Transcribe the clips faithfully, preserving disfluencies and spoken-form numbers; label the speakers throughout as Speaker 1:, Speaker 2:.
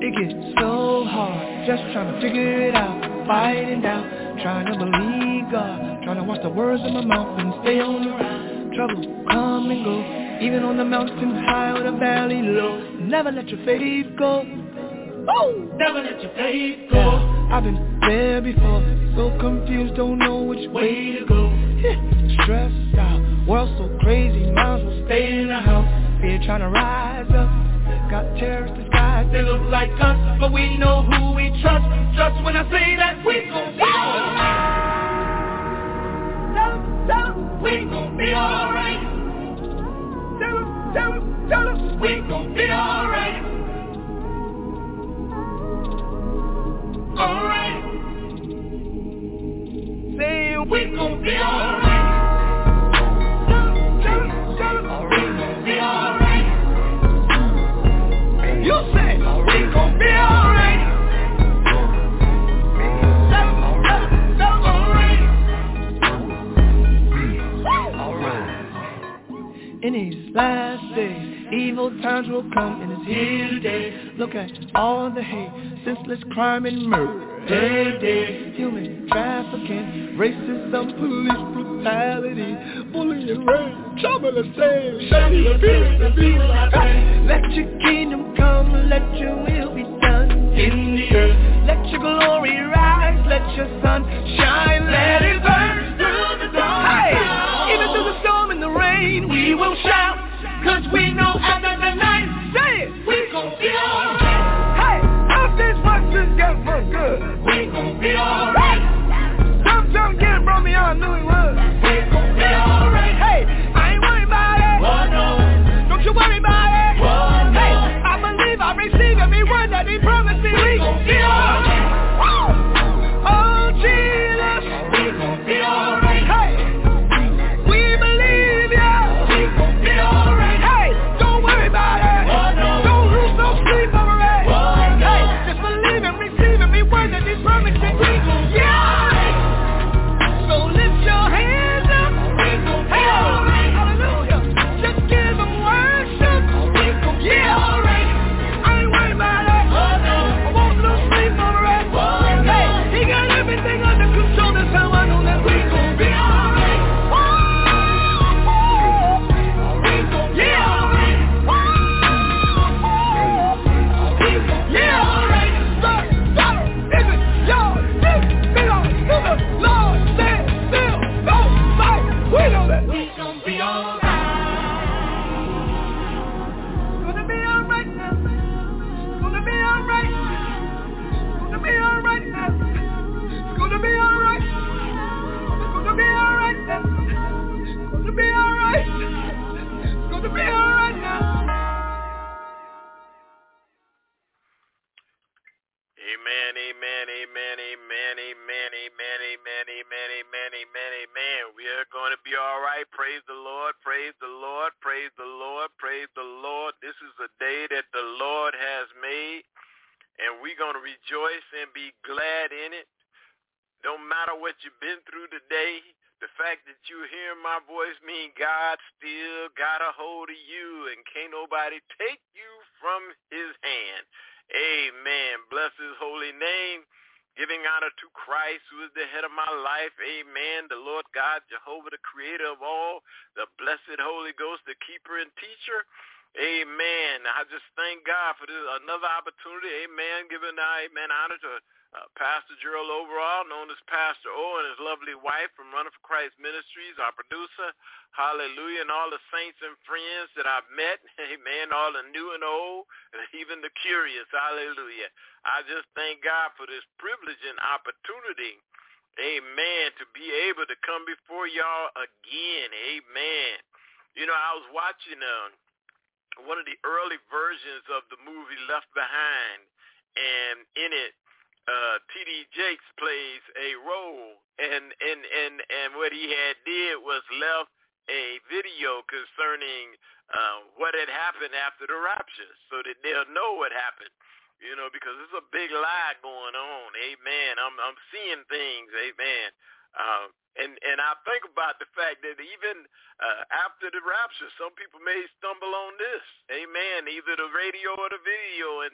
Speaker 1: It gets so hard, just trying to figure it out, fighting down, trying to believe God, trying to watch the words of my mouth and stay on the ride. Trouble come and go, even on the mountain high or the valley low. Never let your faith go. Woo! Never let your faith go. Yeah, I've been there before, so confused, don't know which way to go. Yeah, stressed out, world so crazy, might as well stay in the house. Fear trying to rise up, got terrorists disguised, they look like us, but we know who we trust. Trust when I say that we gon' be alright. Tell 'em, tell 'em, we gon' be alright. Tell 'em, tell 'em, tell 'em, we gon' be alright. Alright. Say we gon' be alright. Tell 'em, tell 'em, tell 'em, we gon' be alright. You say we gon' be alright. Tell 'em, tell 'em, tell 'em, alright. In these last days, evil times will come and it's here today. Look at all the hate, senseless crime and murder. Day, day, human trafficking, racism, police brutality, bullying, rape, trouble and shame, shady appearance and people like that. Let your kingdom come, let your will be done in the earth. Let your glory rise, let your sun shine, let it burn through the dark. Hey, even through the storm and the rain, we will shout, cause we know after the night, say it, we gon' be alright. Hey, after what's this get for good, we gon' be alright. Sometimes get from me, I knew it was. We gon' be alright. Hey, I ain't worried about it. Oh no, don't you worry about it. Oh no, hey, I believe I receive every word that he promised me. We gon' be alright. Oh Jesus, we gon' be alright. Hey, we believe ya. We gon' be alright. Hey, don't worry about it. Oh no, don't lose no sleep over it. Oh no, hey, just believe and receive every word that he promised me. We gon' be alright. So lift your hands up. We gon' be alright. Hallelujah. Just give him worship. We gon' be alright. I ain't worried about it. Oh no, I won't lose sleep over it. Oh no, hey, he got everything under control. That's how I know that we gon' be alright. Oh, we gon' be alright. We gon' be alright. Stop, stop, is it yours? This belongs to the Lord. Stand still, don't fight. We know that we gon' be alright. Gonna be alright now. Gonna be alright. Gonna be alright now. Gonna be alright. Gonna be alright now. Gonna be alright. Gonna be alright now.
Speaker 2: Amen, amen, amen, amen, amen, amen, amen, amen, amen, amen, amen. We are going to be all right. Praise the Lord, praise the Lord, praise the Lord, praise the Lord. This is a day that the Lord has made, and we're going to rejoice and be glad in it. Don't matter what you've been through today, the fact that you hear my voice means God still got a hold of you, and can't nobody take you from his hand. Amen. Bless his holy name. Giving honor to Christ, who is the head of my life. Amen. The Lord God, Jehovah, the creator of all, the blessed Holy Ghost, the keeper and teacher. Amen. I just thank God for this another opportunity. Amen. Giving amen honor to uh, Pastor Gerald Overall, known as Pastor O, and his lovely wife from Running for Christ Ministries, our producer. Hallelujah. And all the saints and friends that I've met. Amen. All the new and old, and even the curious. Hallelujah. I just thank God for this privilege and opportunity. Amen. To be able to come before y'all again. Amen. You know, I was watching um, one of the early versions of the movie Left Behind, and in it, uh, T D Jakes plays a role, and, and, and, and what he had did was left a video concerning uh, what had happened after the rapture, so that they'll know what happened, you know, because there's a big lie going on. Amen. I'm I'm seeing things. Amen. Uh, and and I think about the fact that even uh, after the rapture, some people may stumble on this. Amen. Either the radio or the video, and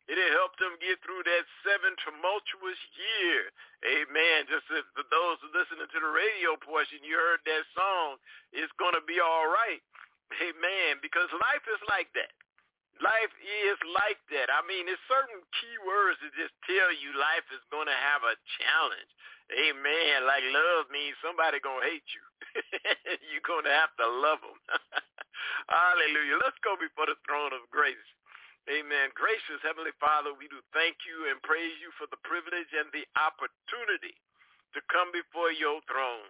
Speaker 2: It'll help them get through that seven tumultuous year. Amen. Just as for those who listening to the radio portion, you heard that song, it's going to be all right. Amen. Because life is like that. Life is like that. I mean, there's certain key words that just tell you life is going to have a challenge. Amen. Like love means somebody going to hate you. You're going to have to love them. Hallelujah. Let's go before the throne of grace. Amen. Gracious Heavenly Father, we do thank you and praise you for the privilege and the opportunity to come before your throne.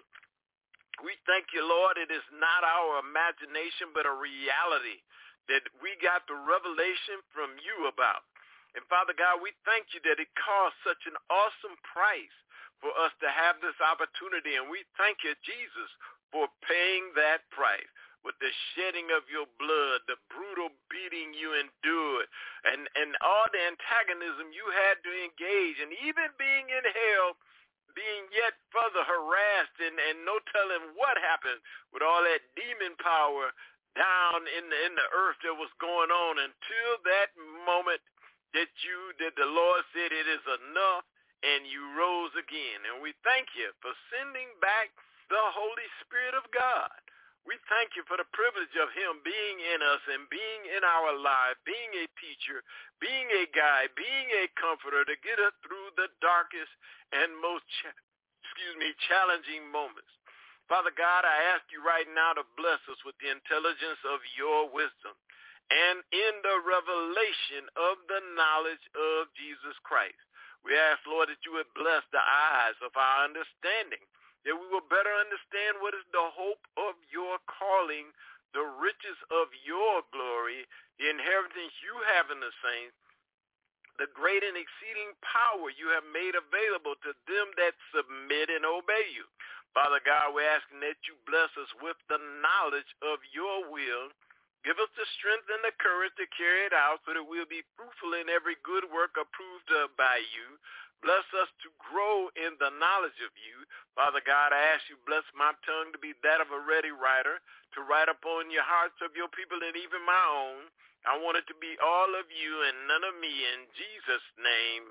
Speaker 2: We thank you, Lord, it is not our imagination but a reality that we got the revelation from you about. And Father God, we thank you that it cost such an awesome price for us to have this opportunity. And we thank you, Jesus, for paying that price. With the shedding of your blood, the brutal beating you endured, and, and all the antagonism you had to engage, and even being in hell, being yet further harassed, and, and no telling what happened with all that demon power down in the, in the earth that was going on until that moment that you, that the Lord said it is enough, and you rose again. And we thank you for sending back the Holy Spirit of God. We thank you for the privilege of him being in us and being in our life, being a teacher, being a guide, being a comforter to get us through the darkest and most, ch- excuse me, challenging moments. Father God, I ask you right now to bless us with the intelligence of your wisdom and in the revelation of the knowledge of Jesus Christ. We ask, Lord, that you would bless the eyes of our understanding, that we will better understand what is the hope of your calling, the riches of your glory, the inheritance you have in the saints, the great and exceeding power you have made available to them that submit and obey you. Father God, we're asking that you bless us with the knowledge of your will. Give us the strength and the courage to carry it out so that we'll be fruitful in every good work approved of by you. Bless us to grow in the knowledge of you. Father God, I ask you bless my tongue to be that of a ready writer, to write upon your hearts of your people and even my own. I want it to be all of you and none of me. In Jesus' name,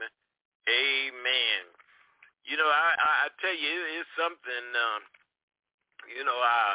Speaker 2: amen. You know, I, I, I tell you, it, it's something, um, you know, I,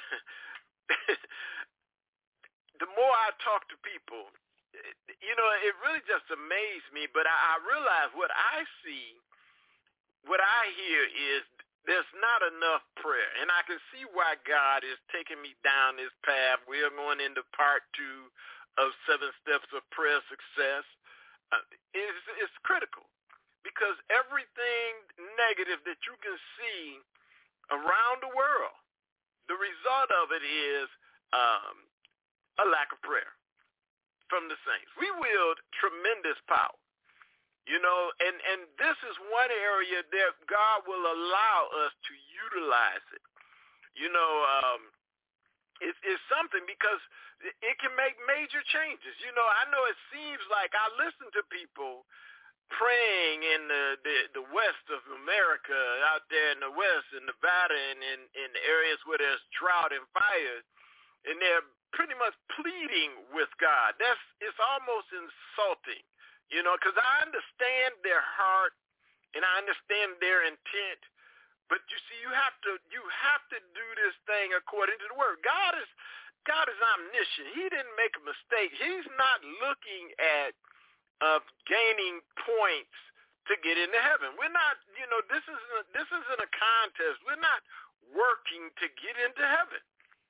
Speaker 2: the more I talk to people, you know, it really just amazed me, but I, I realize what I see, what I hear is there's not enough prayer. And I can see why God is taking me down this path. We are going into part two of seven steps of prayer success. Uh, it's, it's critical because everything negative that you can see around the world, the result of it is um, a lack of prayer from the saints. We wield tremendous power, you know, and, and this is one area that God will allow us to utilize it. You know, um, it, it's something because it can make major changes. You know, I know it seems like I listen to people praying in the, the, the west of America, out there in the west, in Nevada, and in, in areas where there's drought and fire, and they're pretty much pleading with God. That's, it's almost insulting, you know, because I understand their heart and I understand their intent, but you see, you have to you have to do this thing according to the word. God is God is omniscient. He didn't make a mistake. He's not looking at uh, gaining points to get into heaven. We're not, you know, this isn't this isn't a contest. We're not working to get into heaven.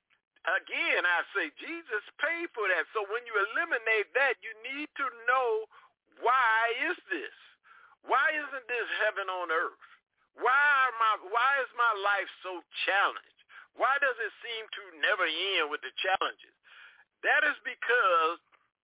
Speaker 2: Again, I say Jesus paid for that. So when you eliminate that, you need to know, why is this? Why isn't this heaven on earth? Why are my why is my life so challenged? Why does it seem to never end with the challenges? That is because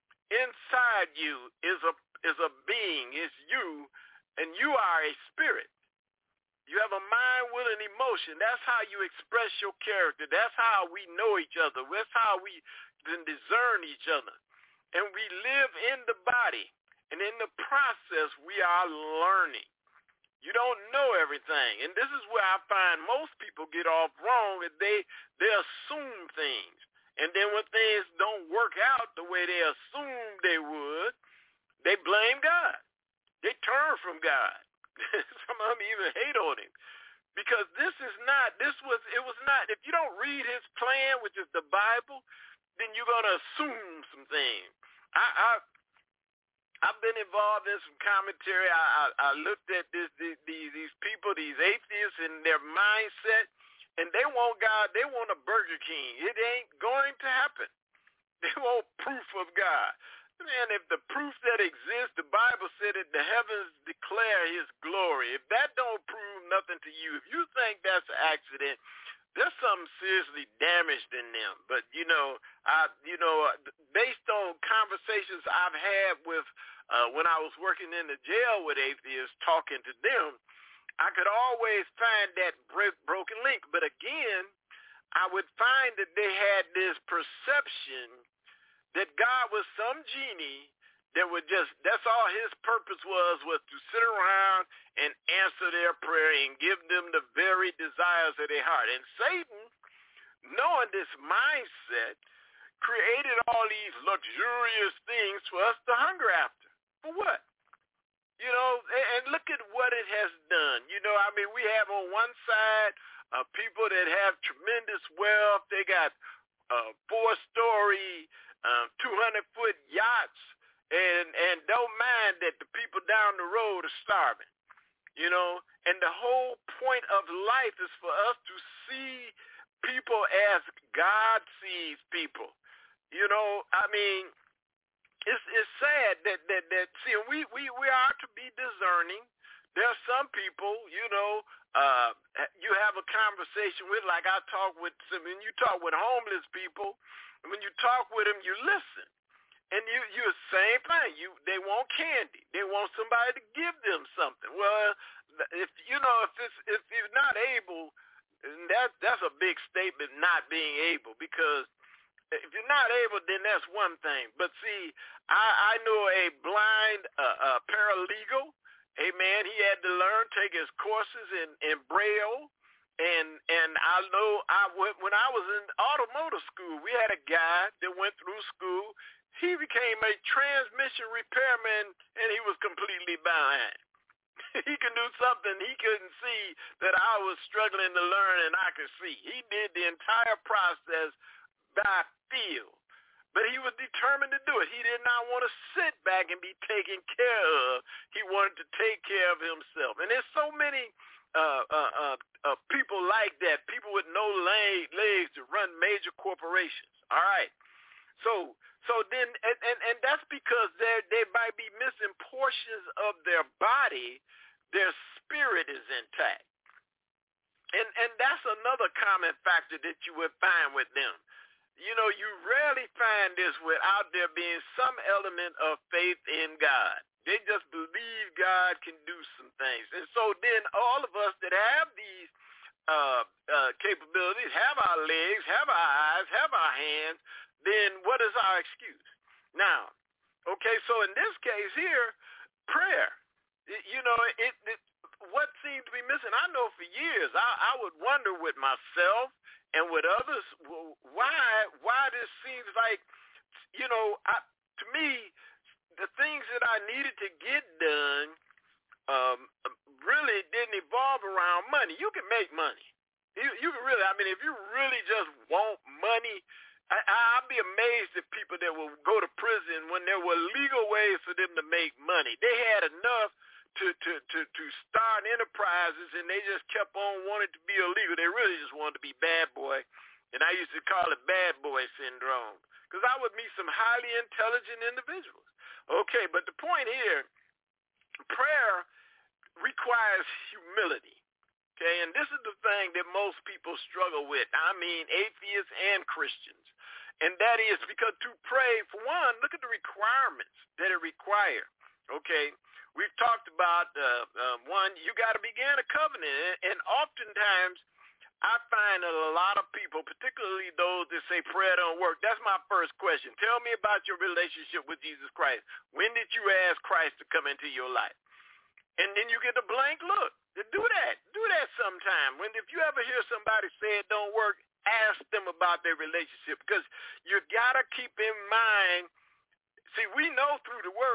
Speaker 2: inside you is a is a being, it's you, and you are a spirit. You have a mind, will, and emotion. That's how you express your character. That's how we know each other. That's how we can discern each other. And we live in the body. And in the process, we are learning. You don't know everything. And this is where I find most people get off wrong. They, they assume things. And then when things don't work out the way they assumed they would, They blame God. They turn from God. Some of them even hate on him. Because this is not, this was, it was not, if you don't read his plan, which is the Bible, then you're going to assume some things. I, I, I've been involved in some commentary. I, I, I looked at this, these, these people, these atheists and their mindset, and they want God, they want a Burger King. It ain't going to happen. They want proof of God. Man, if the proof that exists, the Bible said that the heavens declare his glory. If that don't prove nothing to you, if you think that's an accident, there's something seriously damaged in them. But, you know, I, you know, based on conversations I've had with, uh, when I was working in the jail with atheists, talking to them, I could always find that broken link. But again, I would find that they had this perception that God was some genie that would just, that's all his purpose was, was to sit around and answer their prayer and give them the very desires of their heart. And Satan, knowing this mindset, created all these luxurious things for us to hunger after. For what? You know, and look at what it has done. You know, I mean, we have on one side uh, people that have tremendous wealth. They got uh, four-story, Um, two hundred foot yachts, and and don't mind that the people down the road are starving, you know. And the whole point of life is for us to see people as God sees people. You know, I mean, it's it's sad that that that see we we we are to be discerning. There are some people, you know, uh, you have a conversation with, like I talk with some, and you talk with homeless people. When you talk with them, you listen, and you you the same thing. You they want candy. They want somebody to give them something. Well, if you know if it's if you're not able, that that's a big statement. Not being able, because if you're not able, then that's one thing. But see, I I know a blind uh, uh, paralegal. Amen. He had to learn, take his courses in in Braille. And and I know I when I was in automotive school, we had a guy that went through school. He became a transmission repairman, and he was completely blind. He could do something he couldn't see that I was struggling to learn, and I could see. He did the entire process by feel, but he was determined to do it. He did not want to sit back and be taken care of. He wanted to take care of himself. And there's so many Uh, uh, uh, uh, people like that, people with no leg, legs to run major corporations. All right. So so then, and, and, and that's because they they might be missing portions of their body. Their spirit is intact. And, and that's another common factor that you would find with them. You know, you rarely find this without there being some element of faith in God. They just believe God can do some things. And so then all of us that have these uh, uh, capabilities, have our legs, have our eyes, have our hands, then what is our excuse? Now, okay, so in this case here, prayer, it, you know, it, it what seems to be missing, I know for years, I, I would wonder with myself and with others, why why this seems like, you know, I, to me, the things that I needed to get done um, really didn't evolve around money. You can make money. You, you can really, I mean, if you really just want money, I, I'd be amazed at people that will go to prison when there were legal ways for them to make money. They had enough to, to, to, to start enterprises, and they just kept on wanting to be illegal. They really just wanted to be bad boy, and I used to call it bad boy syndrome, because I would meet some highly intelligent individuals. Okay, but the point here, prayer requires humility, okay? And this is the thing that most people struggle with. I mean, atheists and Christians. And that is because to pray, for one, look at the requirements that it requires, okay? We've talked about, uh, uh, one, you got to begin a covenant. And oftentimes, I find that a lot of people, particularly those that say prayer don't work, that's my first question. Tell me about your relationship with Jesus Christ. When did you ask Christ to come into your life? And then you get a blank look. Do that. Do that sometime. When if you ever hear somebody say it don't work, ask them about their relationship, because you got to keep in mind, see, we know through the word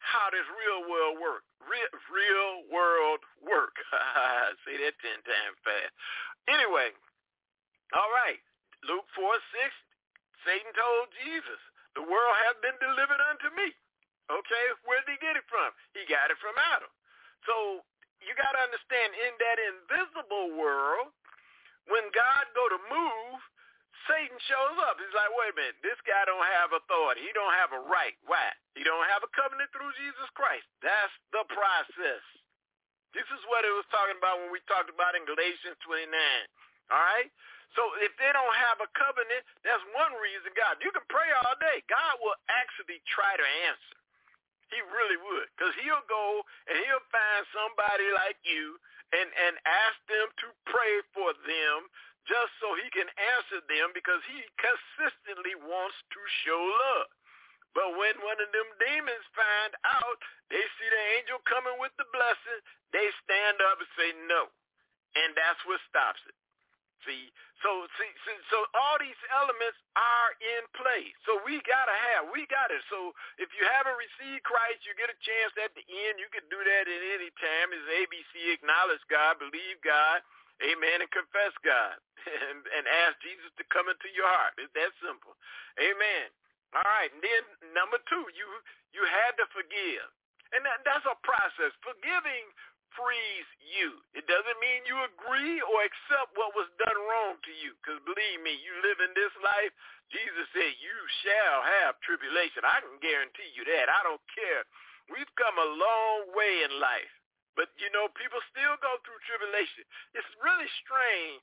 Speaker 2: how does real world work? Real, real world work. Say that ten times fast. Anyway, all right. Luke four six, Satan told Jesus, the world has been delivered unto me. Okay, where did he get it from? He got it from Adam. So you got to understand, in that invisible world, when God go to move, Satan shows up. He's like, wait a minute, this guy don't have authority. He don't have a right. Why? He don't have a covenant through Jesus Christ. That's the process. This is what it was talking about when we talked about in Galatians twenty-nine. All right? So if they don't have a covenant, that's one reason God. You can pray all day. God will actually try to answer. He really would. Because he'll go and he'll find somebody like you and, and ask them to pray for them just so he can answer them, because he consistently wants to show love. But when one of them demons find out, they see the angel coming with the blessing, they stand up and say no. And that's what stops it. See, so see, see, so all these elements are in play. So we gotta have, we got it. So if you haven't received Christ, you get a chance at the end. You can do that at any time. It's A B C: acknowledge God, believe God, amen, and confess God, and, and ask Jesus to come into your heart. It's that simple. Amen. All right. And then number two, you you had to forgive, and that, that's a process. Forgiving frees you. It doesn't mean you agree or accept what was done wrong to you, because believe me, you live in this life, Jesus said you shall have tribulation. I can guarantee you that. I don't care. We've come a long way in life, but you know, people still go through tribulation. It's really strange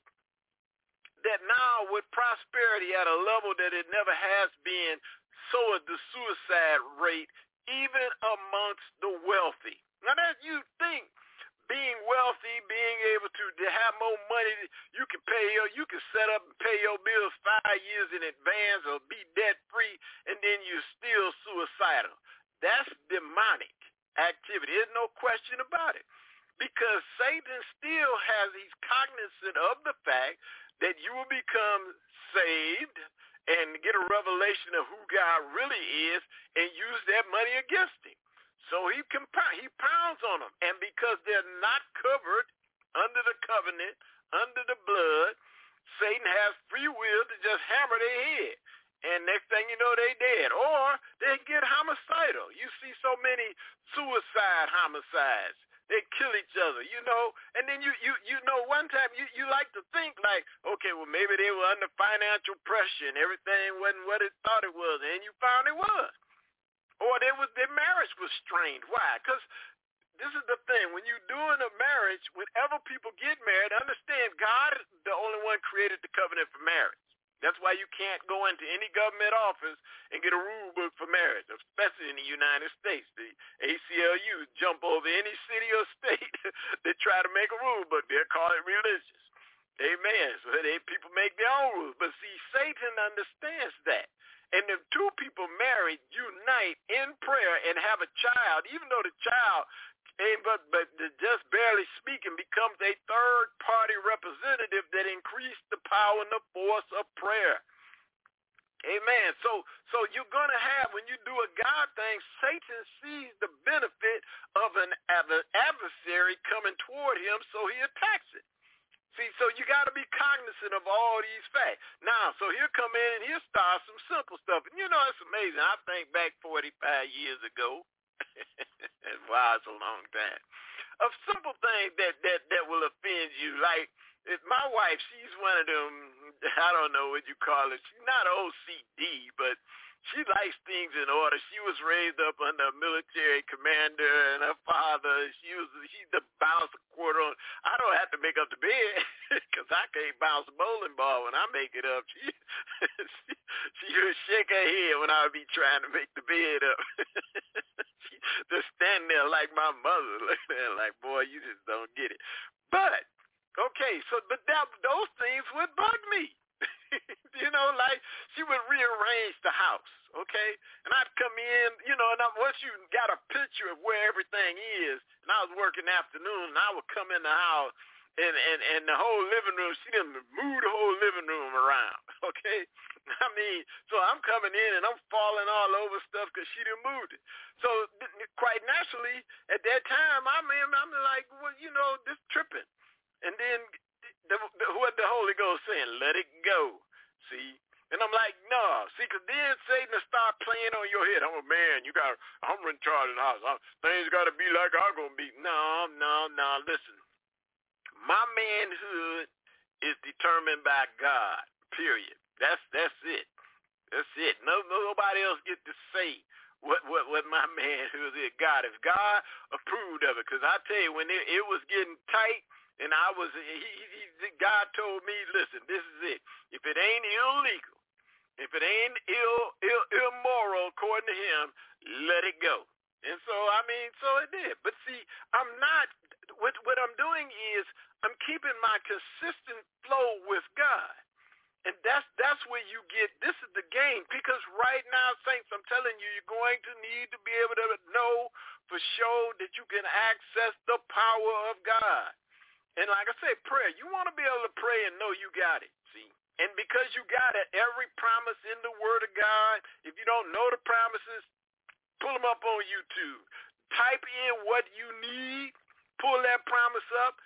Speaker 2: that now with prosperity at a level that it never has been, so is the suicide rate even amongst the wealthy. Now that you think being wealthy, being able to, to have more money, you can pay your, you can set up and pay your bills five years in advance or be debt free, and then you're still suicidal. That's demonic activity. There's no question about it, because Satan still has, he's cognizant of the fact that you will become saved and get a revelation of who God really is and use that money against him. So he comp- he pounds on them, and because they're not covered under the covenant, under the blood, Satan has free will to just hammer their head, and next thing you know, they dead, or they get homicidal. You see so many suicide homicides. They kill each other, you know, and then you you you know, one time you, you like to think like, okay, well, maybe they were under financial pressure and everything wasn't what it thought it was, and you found it was. Or they was, their marriage was strained. Why? Because this is the thing. When you're doing a marriage, whenever people get married, understand God is the only one created the covenant for marriage. That's why you can't go into any government office and get a rule book for marriage, especially in the United States. The A C L U jump over any city or state that try to make a rule book. They'll call it religious. Amen. So they, people make their own rules. But see, Satan understands that. And if two people married, unite in prayer and have a child, even though the child, but, but just barely speaking, becomes a third-party representative that increased the power and the force of prayer. Amen. So so you're going to have, when you do a God thing, Satan sees the benefit of an, of an adversary coming toward him, so he attacks it. See, so you got to be cognizant of all these facts. Now, so he'll come in and he'll start some simple stuff. And, you know, it's amazing. I think back forty-five years ago. Wow, it's a long time. Of simple things that, that, that will offend you. Like, if my wife, she's one of them, I don't know what you call it. She's not O C D, but she likes things in order. She was raised up under a military commander, and her father, she was she's the bounce a quarter on. I don't have to make up the bed because I can't bounce a bowling ball when I make it up. She she, she would shake her head when I would be trying to make the bed up. She just stand there like my mother, looking at her like, boy, you just don't get it. But okay, so but that those things would bug me. You know, like she would rearrange the house, okay? And I'd come in, you know, and I, once you got a picture of where everything is, and I was working afternoon, and I would come in the house, and, and, and the whole living room, she didn't move the whole living room around, okay? I mean, so I'm coming in, and I'm falling all over stuff because she done moved it. So quite naturally, at that time, I mean, I'm like, well, you know, this tripping. And then the, the, what the Holy Ghost saying, let it go. See? And I'm like, no. See, because then Satan will start playing on your head. I'm a man. You got, I'm in charge of the house. I'm, things got to be like I'm going to be. No, no, no. Listen. My manhood is determined by God, period. That's that's it. That's it. No, nobody else get to say what what, what my manhood is. God, if God approved of it, because I tell you, when it, it was getting tight, and I was, he, he, God told me, listen, this is it. If it ain't illegal, if it ain't ill, ill, immoral according to him, let it go. And so, I mean, so it did. But see, I'm not, what, what I'm doing is I'm keeping my consistent flow with God. And that's that's where you get, this is the game. Because right now, saints, I'm telling you, you're going to need to be able to know for sure that you can access the power of God. And like I say, prayer, you want to be able to pray and know you got it, see. And because you got it, every promise in the Word of God, if you don't know the promises, pull them up on YouTube. Type in what you need, pull that promise up,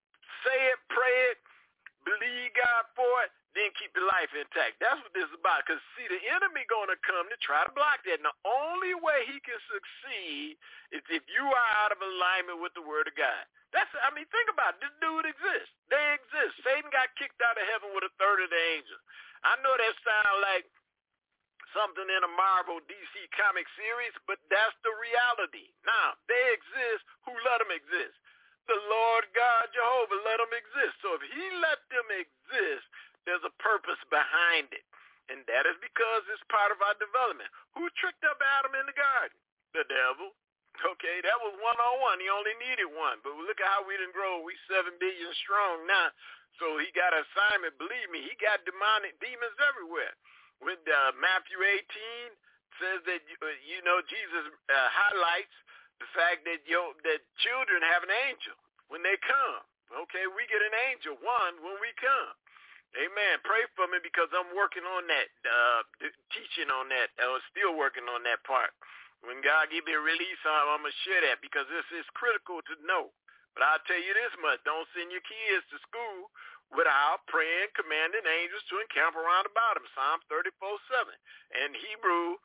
Speaker 2: say it, pray it, believe God for it, then keep your life intact. That's what this is about. Because, see, the enemy going to come to try to block that. And the only way he can succeed is if you are out of alignment with the Word of God. That's, I mean, think about it. This dude exists. They exist. Satan got kicked out of heaven with a third of the angels. I know that sounds like something in a Marvel D C comic series, but that's the reality. Now, they exist. Who let them exist? The Lord God Jehovah let them exist. So if he let them exist, there's a purpose behind it. And that is because it's part of our development. Who tricked up Adam in the garden? The devil. Okay, that was one-on-one. He only needed one. But look at how we done grow. We seven billion strong now. So he got an assignment. Believe me, he got demonic demons everywhere. With uh, Matthew eighteen says that, you know, Jesus uh, highlights the fact that, yo, that children have an angel when they come. Okay, we get an angel, one, when we come. Amen. Pray for me because I'm working on that, uh, teaching on that, uh, still working on that part. When God give me a release, I'm going to share that because this is critical to know. But I'll tell you this much. Don't send your kids to school without praying, commanding angels to encamp around about them. Psalm thirty-four seven. And Hebrew,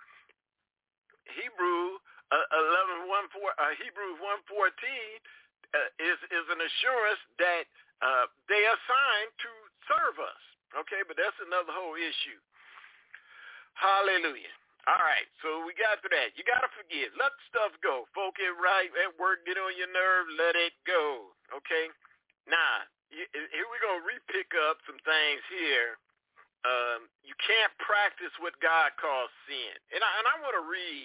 Speaker 2: Hebrew uh, eleven one four, uh, Hebrews one fourteen uh, is, is an assurance that uh, they are assigned to serve us. Okay, but that's another whole issue. Hallelujah. All right, so we got to that. You got to forgive. Let stuff go. Folk it right at work, get on your nerve, let it go. Okay? Now, here we're going to re-pick up some things here. Um, you can't practice what God calls sin. And I, and I want to read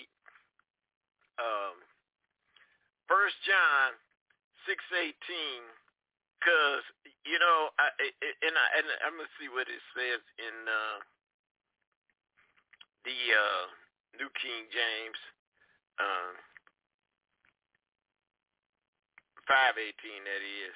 Speaker 2: um, First John six eighteen because, you know, I, and, I, and I'm going to see what it says in uh, the uh, New King James, um, five eighteen, that is.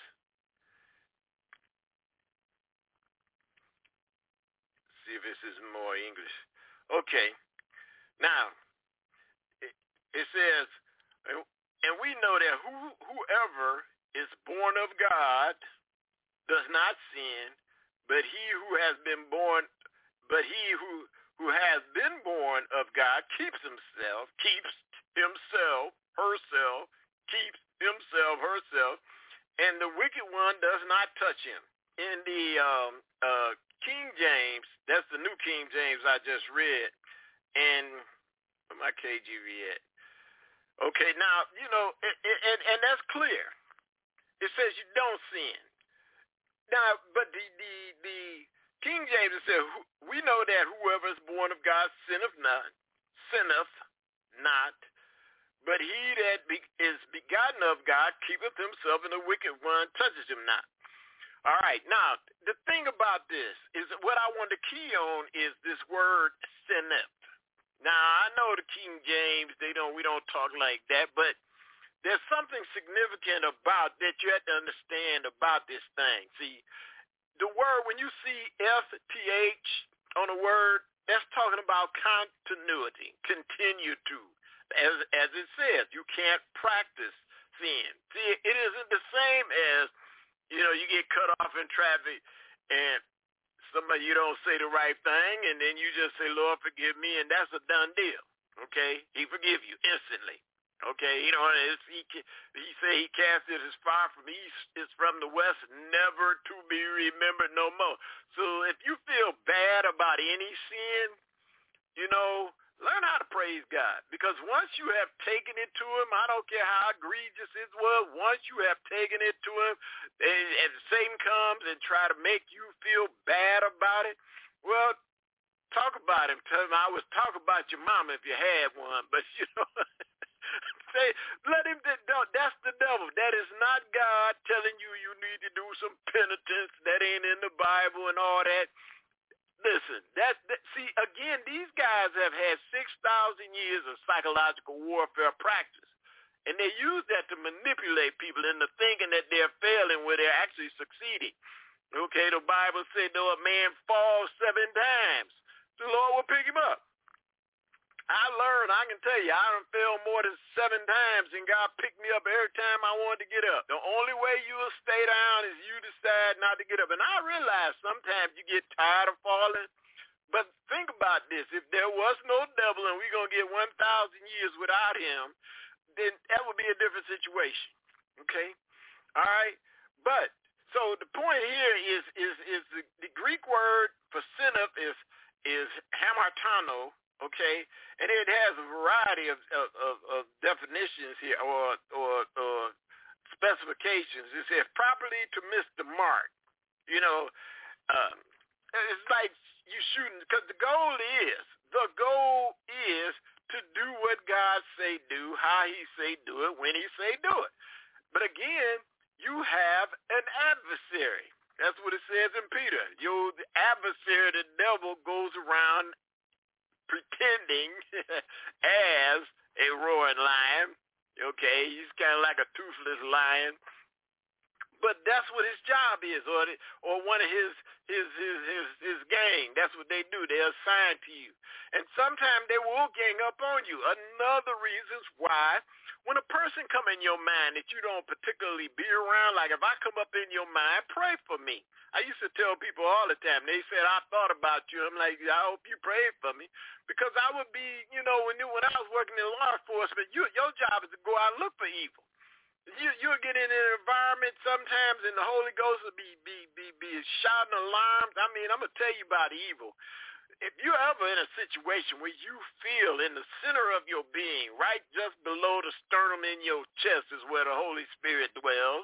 Speaker 2: See if this is more English. Okay. Now, it, it says, and we know that who, whoever is born of God does not sin, but he who has been born, but he who who has been born of God keeps himself, keeps himself, herself, keeps himself, herself, and the wicked one does not touch him. In the um, uh, King James, that's the New King James I just read, and where my K J V at? Okay, now, you know, and, and, and that's clear. It says you don't sin. Now, but the, the, the King James said, we know that whoever is born of God sinneth not, sinneth not, but he that be, is begotten of God keepeth himself, and the wicked one touches him not. All right, now, the thing about this is what I want to key on is this word sinneth. Now, I know the King James, they don't, we don't talk like that, but there's something significant about that you have to understand about this thing. See, the word, when you see S T H on a word, That's talking about continuity, continue to. As as it says, you can't practice sin. See, it isn't the same as, you know, you get cut off in traffic and somebody, you don't say the right thing, and then you just say, Lord, forgive me, and that's a done deal. Okay? He forgive you instantly. Okay? You know, it's, he he say he cast it as far from east is from the west, never to be remembered no more. So if you feel bad about any sin, you know, learn how to praise God. Because once you have taken it to him, I don't care how egregious it was, once you have taken it to him, and, and Satan comes and try to make you feel bad about it, well, talk about him. Tell him I was talk about your mama if you had one. But, you know, say, let him, that's the devil. That is not God telling you you need to do some penitence. That ain't in the Bible and all that. Listen, that, that see, again, these guys have had six thousand years of psychological warfare practice, and they use that to manipulate people into thinking that they're failing where they're actually succeeding. Okay, the Bible said, though a man falls seven times, the Lord will pick him up. I learned, I can tell you, I done fell more than seven times, and God picked me up every time I wanted to get up. The only way you will stay down is you decide not to get up. And I realize sometimes you get tired of falling, but think about this. If there was no devil and we're going to get one thousand years without him, then that would be a different situation, okay? All right? But, so the point here is is, is the, the Greek word for sinneth is, is hamartano, okay, and it has a variety of, of, of, of definitions here or, or or specifications. It says properly to miss the mark. You know, um, it's like you shooting, because the goal is, the goal is to do what God say do, how he say do it, when he say do it. But again, you have an adversary. That's what it says in Peter. Your adversary, the devil, goes around pretending as a roaring lion. Okay, he's kind of like a toothless lion, but that's what his job is, or the, or one of his his his his his gang. That's what they do. They assign to you, and sometimes they will gang up on you. Another reasons why, when a person come in your mind that you don't particularly be around, like if I come up in your mind, pray for me. I used to tell people all the time, they said, I thought about you. I'm like, I hope you prayed for me. Because I would be, you know, when you, when I was working in law enforcement, you, your job is to go out and look for evil. You, you'll get in an environment sometimes and the Holy Ghost will be, be, be, be shouting alarms. I mean, I'm going to tell you about evil. If you're ever in a situation where you feel in the center of your being, right just below the sternum in your chest is where the Holy Spirit dwells,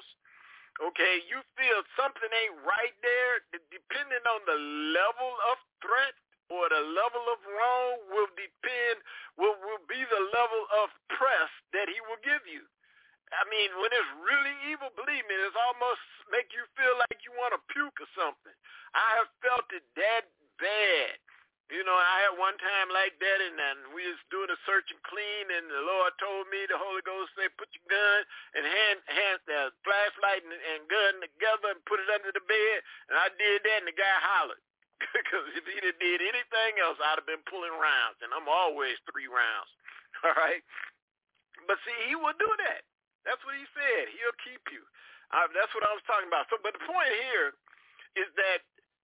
Speaker 2: okay, you feel something ain't right there, depending on the level of threat or the level of wrong will depend, will, will be the level of press that he will give you. I mean, when it's really evil, believe me, it's almost make you feel like you want to puke or something. I have felt it that bad. You know, I had one time like that, and then we was doing a search and clean, and the Lord told me, the Holy Ghost said, put your gun and hand, hand uh, flashlight and, and gun together and put it under the bed. And I did that, and the guy hollered. Because if he'd have did anything else, I'd have been pulling rounds, and I'm always three rounds. All right? But see, he will do that. That's what he said. He'll keep you. Uh, that's what I was talking about. So, but the point here is that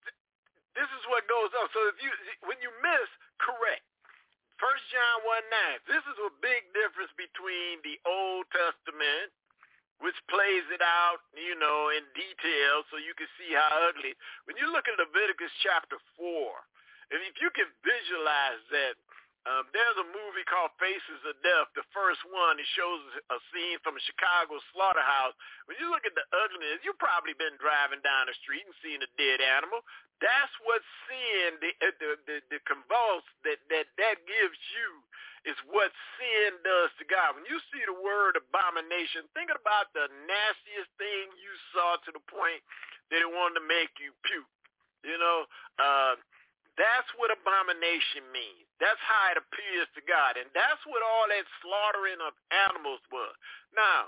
Speaker 2: this is what goes on. So if you, when you miss, correct. First John one nine. This is a big difference between the Old Testament, which plays it out, you know, in detail so you can see how ugly. When you look at Leviticus chapter four, if you can visualize that, um, there's a movie called Faces of Death. The first one, it shows a scene from a Chicago slaughterhouse. When you look at the ugliness, you've probably been driving down the street and seen a dead animal. That's what sin, the the the, the convulse that, that that gives you is what sin does to God. When you see the word abomination, think about the nastiest thing you saw to the point that it wanted to make you puke. You know, uh, that's what abomination means. That's how it appears to God. And that's what all that slaughtering of animals was. Now,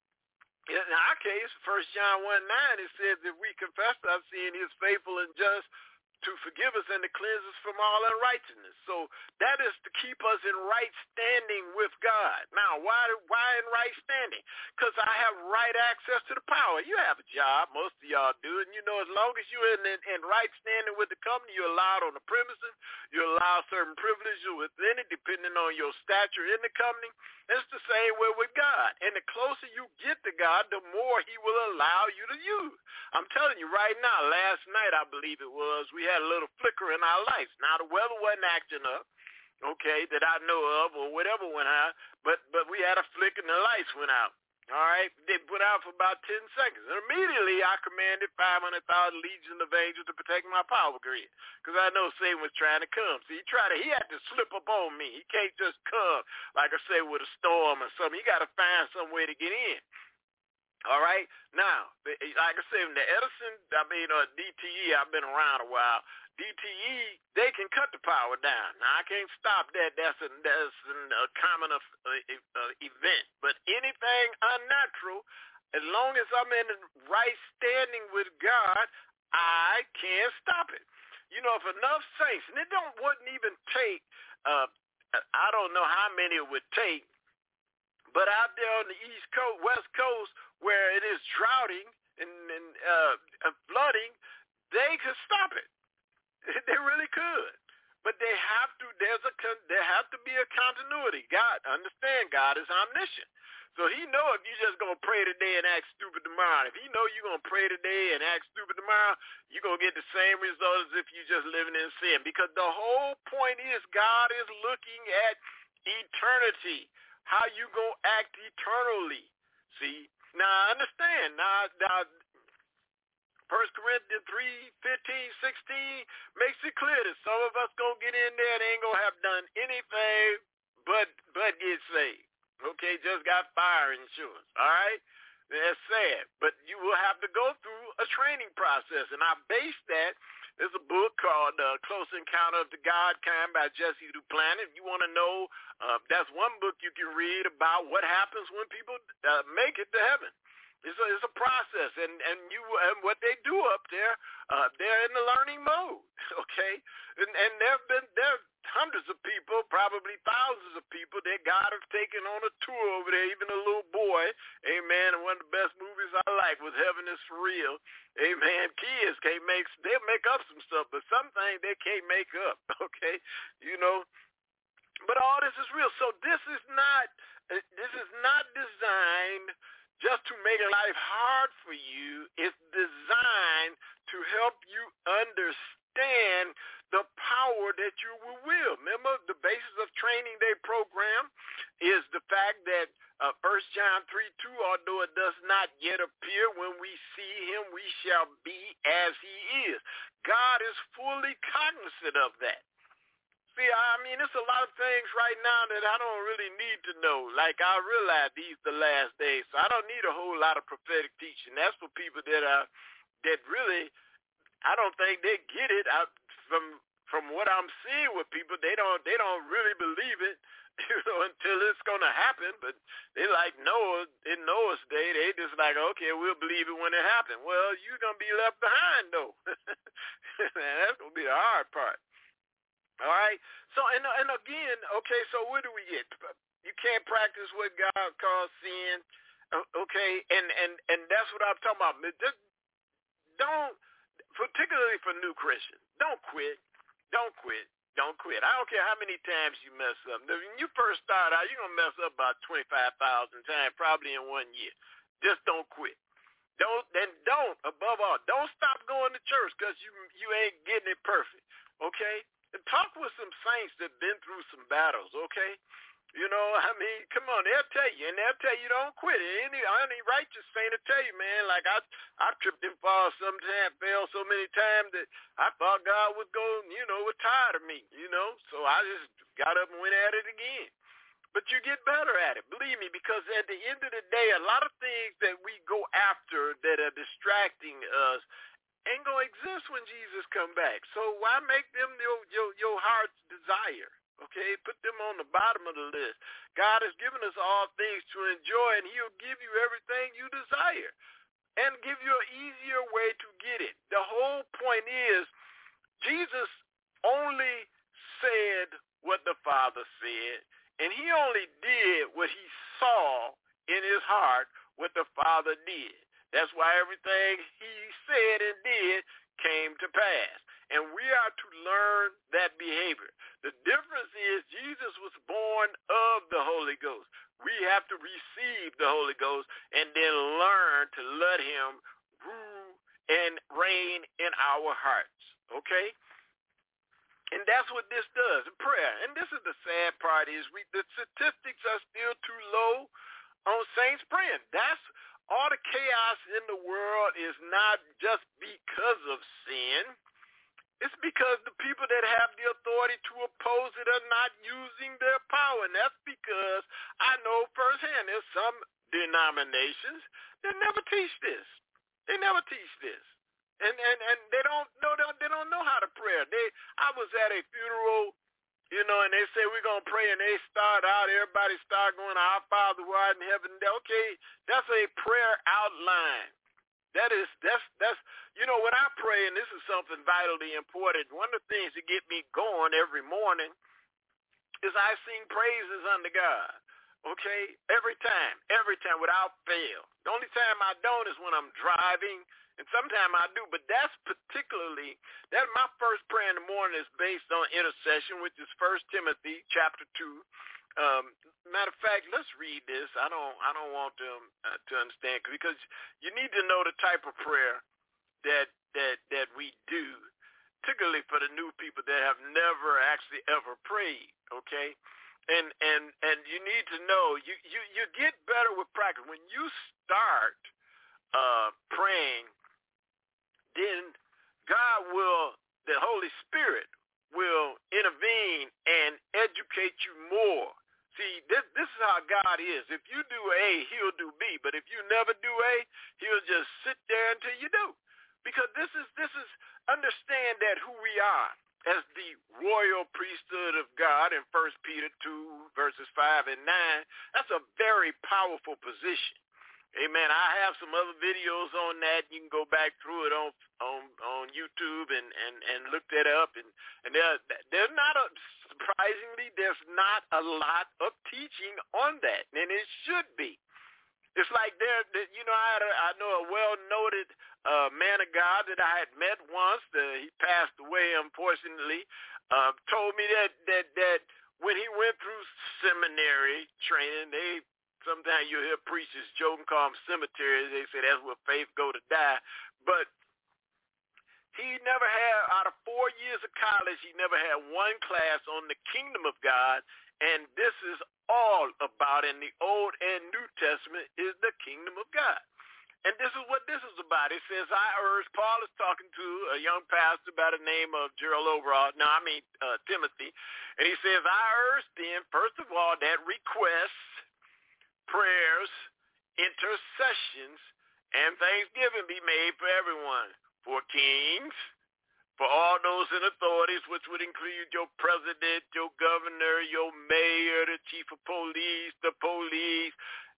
Speaker 2: in our case, First John one nine, it says, if we confess our sin, he is faithful and just to forgive us and to cleanse us from all unrighteousness. So that is to keep us in right standing with God. Now, why why in right standing? Because I have right access to the power. You have a job, most of y'all do, and you know as long as you're in, in, in right standing with the company, you're allowed on the premises, you're allowed certain privileges within it, depending on your stature in the company. It's the same way with God. And the closer you get to God, the more he will allow you to use. I'm telling you right now, last night I believe it was, we had a little flicker in our lights. Now the weather wasn't acting up, okay, that I know of or whatever went out, but but we had a flicker and the lights went out. All right, they went out for about ten seconds. And immediately I commanded five hundred thousand legions of angels to protect my power grid because I know Satan was trying to come. See, he tried to, he had to slip up on me. He can't just come, like I say, with a storm or something. He got to find some way to get in. All right, now, like I said, the Edison, I mean, uh, D T E, I've been around a while. D T E, they can cut the power down. Now, I can't stop that. That's a, that's a common uh, uh, event. But anything unnatural, as long as I'm in the right standing with God, I can't stop it. You know, if enough saints, and it don't wouldn't even take, uh, I don't know how many it would take, but out there on the East Coast, West Coast, where it is droughting and, and uh, flooding, they could stop it. They really could, but they have to. There's a there have to be a continuity. God, understand, God is omniscient, so He know if you just gonna pray today and act stupid tomorrow. If He know you're gonna pray today and act stupid tomorrow, you're gonna get the same result as if you just living in sin. Because the whole point is God is looking at eternity. How you gonna act eternally? See, now I understand. Now, now. First Corinthians three, fifteen, sixteen makes it clear that some of us going to get in there and ain't going to have done anything but but get saved. Okay, just got fire insurance, all right? That's sad. But you will have to go through a training process. And I base that, there's a book called uh, Close Encounter of the God Kind by Jesse Duplantis. If you want to know, uh, that's one book you can read about what happens when people uh, make it to heaven. It's a, it's a process, and, and you and what they do up there, uh, they're in the learning mode, okay? And, and there have been there are hundreds of people, probably thousands of people that God has taken on a tour over there, even a little boy, amen, and one of the best movies I like was Heaven is For Real, amen. Kids can't make, they'll make up some stuff, but some things they can't make up, okay? You know, but all this is real. So this is not, this is not designed just to make life hard for you. It's designed to help you understand the power that you will will. Remember, the basis of training day program is the fact that uh, First John three two, although it does not yet appear, when we see him, we shall be as he is. God is fully cognizant of that. See, I mean, it's a lot of things right now that I don't really need to know. Like, I realize these the last days, so I don't need a whole lot of prophetic teaching. That's for people that are, that really, I don't think they get it. I, from from what I'm seeing with people, they don't they don't really believe it, you know, until it's gonna happen. But they like Noah in Noah's day, they just like, okay, we'll believe it when it happens. Well, you're gonna be left behind though. Man, that's gonna be the hard part. All right. So, and and again, okay, so what do we get? You can't practice what God calls sin, okay? And and and that's what I'm talking about. Just don't, particularly for new Christians, don't quit. Don't quit. Don't quit. I don't care how many times you mess up. When you first start out, you're going to mess up about twenty-five thousand times, probably in one year. Just don't quit. Don't, and don't, above all, don't stop going to church because you you ain't getting it perfect, okay? And talk with some saints that been through some battles, okay? You know, I mean, come on, they'll tell you, and they'll tell you don't quit. Any any righteous saint will tell you, man, like I I tripped and fall sometimes, fell so many times that I thought God was going, you know, was tired of me, you know? So I just got up and went at it again. But you get better at it, believe me, because at the end of the day, a lot of things that we go after that are distracting us ain't going to exist when Jesus come back. So why make them your, your, your heart's desire? Okay, put them on the bottom of the list. God has given us all things to enjoy, and he'll give you everything you desire and give you an easier way to get it. The whole point is Jesus only said what the Father said, and he only did what he saw in his heart what the Father did. That's why everything he said and did came to pass. And we are to learn that behavior. The difference is Jesus was born of the Holy Ghost. We have to receive the Holy Ghost and then learn to let him rule and reign in our hearts. Okay? And that's what this does, prayer. And this is the sad part is we the statistics are still too low on saints praying. That's all the chaos in the world is not just because of sin. It's because the people that have the authority to oppose it are not using their power. And that's because I know firsthand there's some denominations that never teach this. They never teach this. And and, and they don't know they don't know how to pray. They I was at a funeral, you know, and they say we're gonna pray, and they start out, everybody start going, Our Father who art in heaven. Okay, that's a prayer outline. That is that's that's you know, when I pray, and this is something vitally important, one of the things that get me going every morning is I sing praises unto God. Okay? Every time. Every time without fail. The only time I don't is when I'm driving. And sometimes I do, but that's particularly, that my first prayer in the morning is based on intercession, which is First Timothy chapter two. Um, matter of fact, let's read this. I don't I don't want them uh, to understand, because you need to know the type of prayer that that that we do, particularly for the new people that have never actually ever prayed, okay? And and and you need to know, you, you, you get better with practice. When you start uh, praying, then God will, the Holy Spirit will intervene and educate you more. See, this this is how God is. If you do A, he'll do B. But if you never do A, he'll just sit there until you do. Because this is this is understand that who we are as the royal priesthood of God in First Peter two, verses five and nine. That's a very powerful position. Amen. I have some other videos on that. You can go back through it on on, on YouTube and, and, and look that up. And, and there, there's not a, surprisingly, there's not a lot of teaching on that, and it should be. It's like there, you know, I, had a, I know a well-noted uh, man of God that I had met once. Uh, he passed away, unfortunately. Uh, told me that, that that when he went through seminary training, they sometimes you hear preachers joking, call them cemeteries. They say that's where faith go to die. But he never had, out of four years of college, he never had one class on the kingdom of God. And this is all about, in the Old and New Testament, is the kingdom of God. And this is what this is about. It says, I urge, Paul is talking to a young pastor by the name of Gerald Overall, no, I mean uh, Timothy. And he says, I urge then, first of all, that requests, prayers, intercessions, and thanksgiving be made for everyone, for kings, for all those in authorities, which would include your president, your governor, your mayor, the chief of police, the police,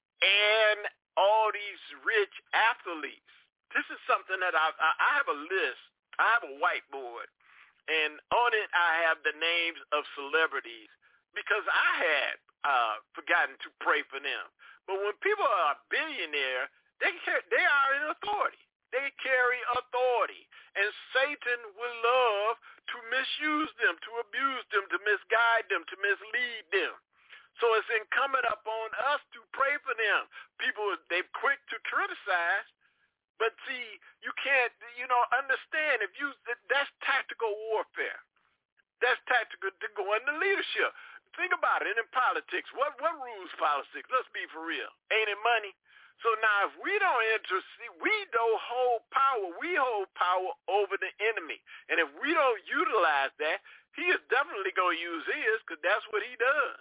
Speaker 2: and all these rich athletes. This is something that I, I have a list. I have a whiteboard, and on it I have the names of celebrities, because I had uh, forgotten to pray for them. But when people are a billionaire, they they are in authority. They carry authority. And Satan will love to misuse them, to abuse them, to misguide them, to mislead them. So it's incumbent upon us to pray for them. People, they're quick to criticize, but see, you can't, you know, understand, if you, that's tactical warfare. That's tactical to go into leadership. Think about it. And in politics, what, what rules politics? Let's be for real. Ain't it money? So now if we don't intercede, we don't hold power. We hold power over the enemy. And if we don't utilize that, he is definitely going to use his, because that's what he does.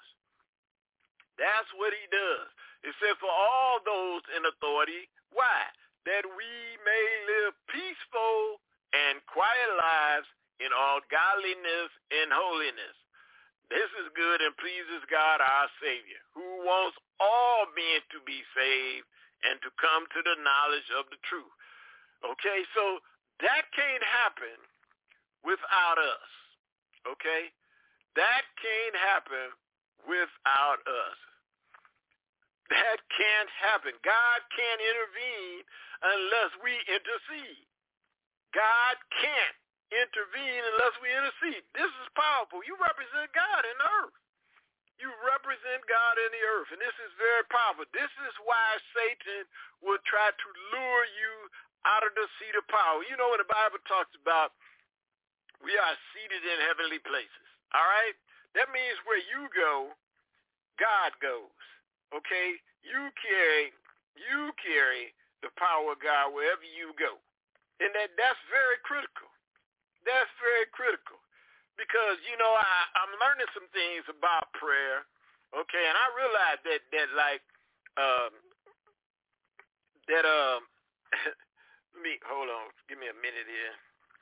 Speaker 2: That's what he does. It says for all those in authority, why? That we may live peaceful and quiet lives in all godliness and holiness. This is good and pleases God our Savior, who wants all men to be saved and to come to the knowledge of the truth. Okay, so that can't happen without us. Okay? That can't happen without us. That can't happen. God can't intervene unless we intercede. God can't intervene unless we intercede. This is powerful. You represent God in the earth. You represent God in the earth, and this is very powerful. This is why Satan will try to lure you out of the seat of power. You know when the Bible talks about we are seated in heavenly places, all right? That means where you go, God goes, okay? You carry, you carry the power of God wherever you go, and that, that's very critical. That's very critical. Because, you know, I, I'm learning some things about prayer, okay, and I realize that, that like, um, that, um, let me, hold on, give me a minute here.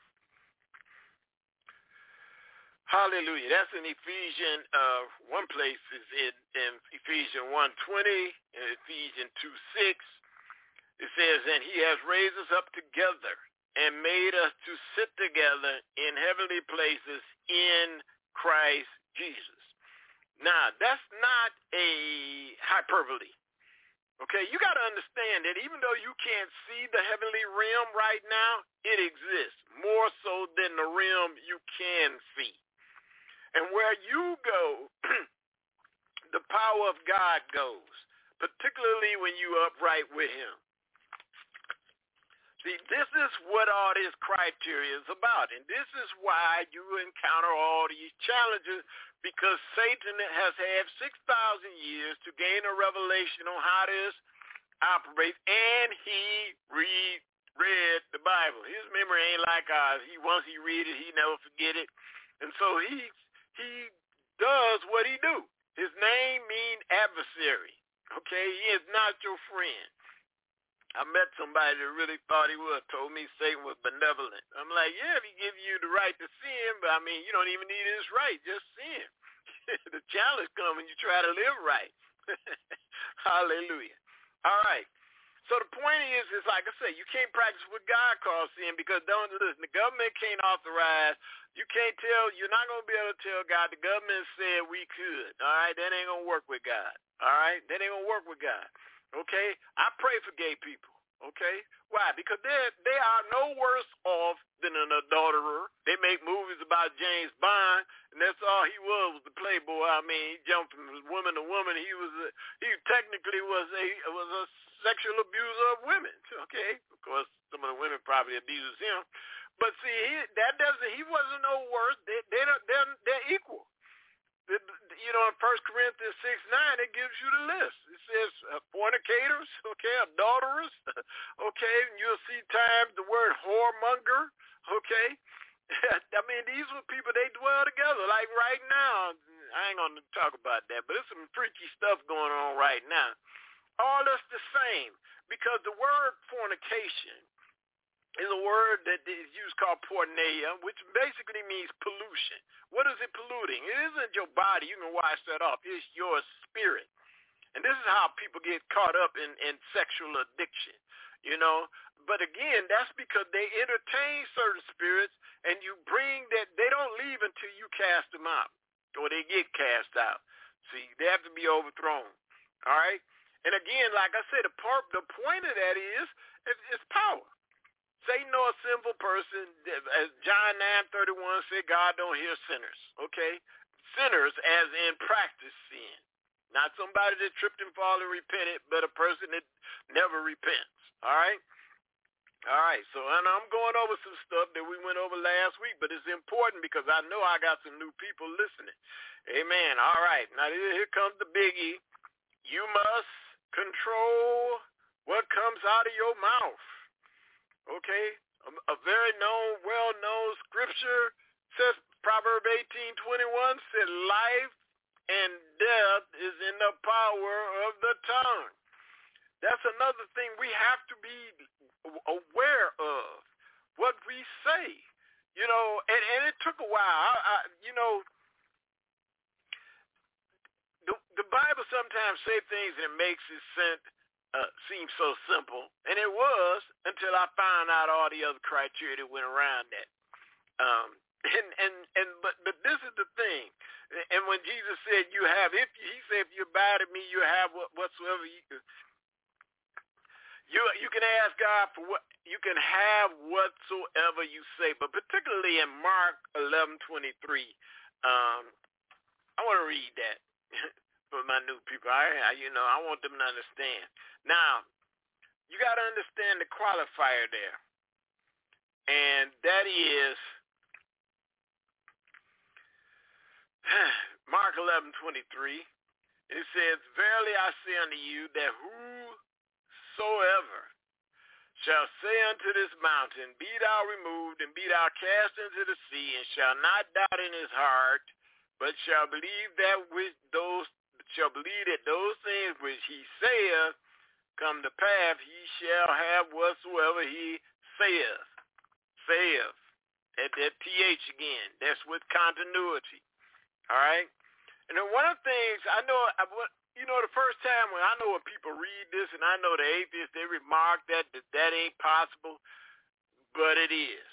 Speaker 2: Hallelujah. That's in Ephesians, uh, one place is in, in Ephesians one twenty, and Ephesians two six. It says, and he has raised us up together and made us to sit together in heavenly places in Christ Jesus. Now, that's not a hyperbole. Okay, you got to understand that even though you can't see the heavenly realm right now, it exists more so than the realm you can see. And where you go, the power of God goes, particularly when you upright with him. See, this is what all this criteria is about, and this is why you encounter all these challenges, because Satan has had six thousand years to gain a revelation on how this operates, and he read, read the Bible. His memory ain't like ours. He Once he read it, he never forget it, and so he he does what he do. His name means adversary, okay? He is not your friend. I met somebody that really thought he was, told me Satan was benevolent. I'm like, yeah, if he gives you the right to sin, but I mean, you don't even need his right, just sin. The challenge comes when you try to live right. Hallelujah. All right. So the point is, is like I say, you can't practice what God calls sin because don't listen. The government can't authorize. You can't tell. You're not going to be able to tell God. The government said we could. All right. That ain't going to work with God. All right. That ain't going to work with God. Okay, I pray for gay people, okay? Why? Because they they are no worse off than an adulterer. They make movies about James Bond, and that's all he was, was the playboy. I mean, he jumped from woman to woman. He was a, he technically was a was a sexual abuser of women, okay? Of course, some of the women probably abused him. But see, he, that doesn't, he wasn't no worse. They, they don't, they're, they're equal. You know, in First Corinthians six nine, it gives you the list. It says uh, fornicators, okay, adulterers, okay, and you'll see times the word whoremonger, okay. I mean, these were people, they dwell together. Like right now, I ain't going to talk about that, but there's some freaky stuff going on right now. All that's the same, because the word fornication is a word that is used called porneia, which basically means pollution. What is it polluting? It isn't your body. You can wash that off. It's your spirit. And this is how people get caught up in, in sexual addiction, you know. But again, that's because they entertain certain spirits, and you bring that, they don't leave until you cast them out, or they get cast out. See, they have to be overthrown, all right? And again, like I said, the, part, the point of that is, it's, it's power. Satan or a sinful person, as John nine thirty-one said, God don't hear sinners, okay? Sinners as in practice sin. Not somebody that tripped and fallen and repented, but a person that never repents, all right? All right, so and I'm going over some stuff that we went over last week, but it's important because I know I got some new people listening. Amen. All right, now here comes the biggie. You must control what comes out of your mouth. Okay, a, a very known, well-known scripture says, Proverbs eighteen twenty-one said, life and death is in the power of the tongue. That's another thing we have to be aware of, what we say. You know, and, and it took a while. I, I, you know, the, the Bible sometimes say things and it makes it sense. Uh, seems so simple, and it was until I found out all the other criteria that went around that. Um, And and and but but this is the thing. And when Jesus said, "You have," if he said, "If you abide in me, you have what, whatsoever you you you can ask God for what you can have whatsoever you say." But particularly in Mark eleven twenty three, um, I want to read that for my new people. I, I you know I want them to understand. Now, you got to understand the qualifier there, and that is. Mark eleven twenty three, it says, "Verily I say unto you that whosoever shall say unto this mountain, Be thou removed, and be thou cast into the sea, and shall not doubt in his heart, but shall believe that which those shall believe that those things which he saith come to pass, he shall have whatsoever he saith." Saith. At that T H again. That's with continuity. All right? And then one of the things, I know, I, you know, the first time when I know when people read this, and I know the atheists, they remark that, that that ain't possible, but it is.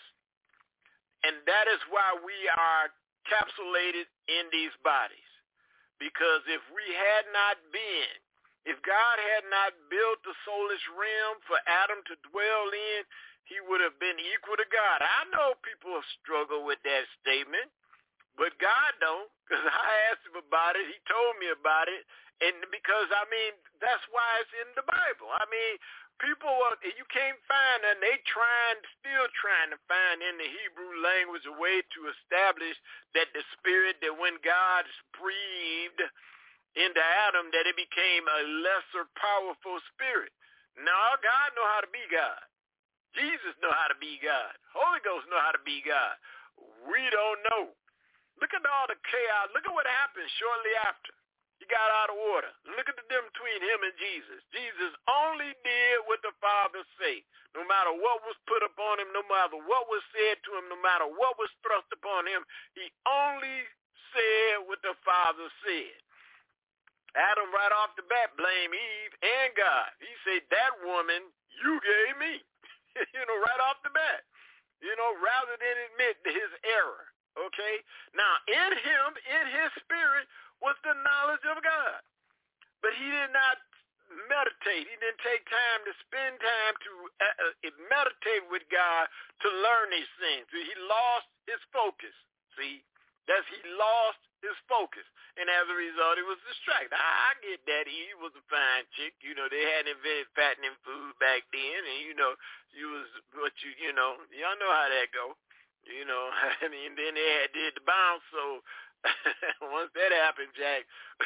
Speaker 2: And that is why we are capsulated in these bodies. Because if we had not been, if God had not built the soulless realm for Adam to dwell in, he would have been equal to God. I know people struggle with that statement. But God don't, because I asked him about it. He told me about it. And because, I mean, that's why it's in the Bible. I mean, people, are, you can't find, and they trying, still trying to find in the Hebrew language a way to establish that the spirit, that when God breathed into Adam, that it became a lesser powerful spirit. No, God know how to be God. Jesus know how to be God. Holy Ghost know how to be God. We don't know. Look at all the chaos. Look at what happened shortly after. He got out of order. Look at the difference between him and Jesus. Jesus only did what the Father said. No matter what was put upon him, no matter what was said to him, no matter what was thrust upon him, he only said what the Father said. Adam right off the bat blamed Eve and God. He said, "That woman you gave me." you know, right off the bat. You know, rather than admit his error. Okay? Now, in him, in his spirit, was the knowledge of God. But he did not meditate. He didn't take time to spend time to uh, meditate with God to learn these things. He lost his focus. See? That's he lost his focus. And as a result, he was distracted. I, I get that. Eve was a fine chick. You know, they hadn't invented fattening food back then. And, you know, you was what you, you know, y'all know how that go. You know, I mean, then they had did the bounce, so once that happened, Jack,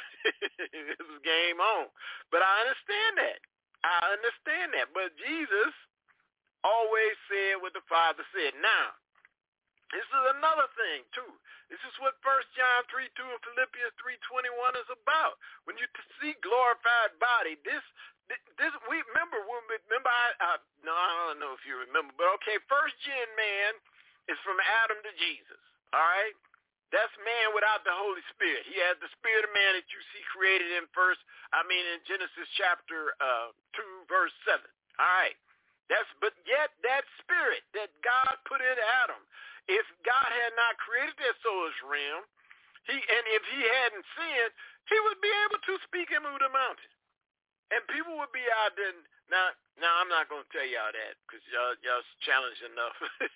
Speaker 2: it was game on. But I understand that. I understand that. But Jesus always said what the Father said. Now, this is another thing, too. This is what First John three two and Philippians three twenty-one is about. When you see glorified body, this, this we remember, remember I, I, no, I don't know if you remember, but okay, first gen man, it's from Adam to Jesus, all right? That's man without the Holy Spirit. He has the spirit of man that you see created in first, I mean in Genesis chapter uh, two, verse seven, all right? That's, but yet that spirit that God put in Adam, if God had not created that soulless realm, he and if he hadn't sinned, he would be able to speak and move the mountain. And people would be out there. Now, now I'm not going to tell y'all that because y'all, y'all's challenged enough.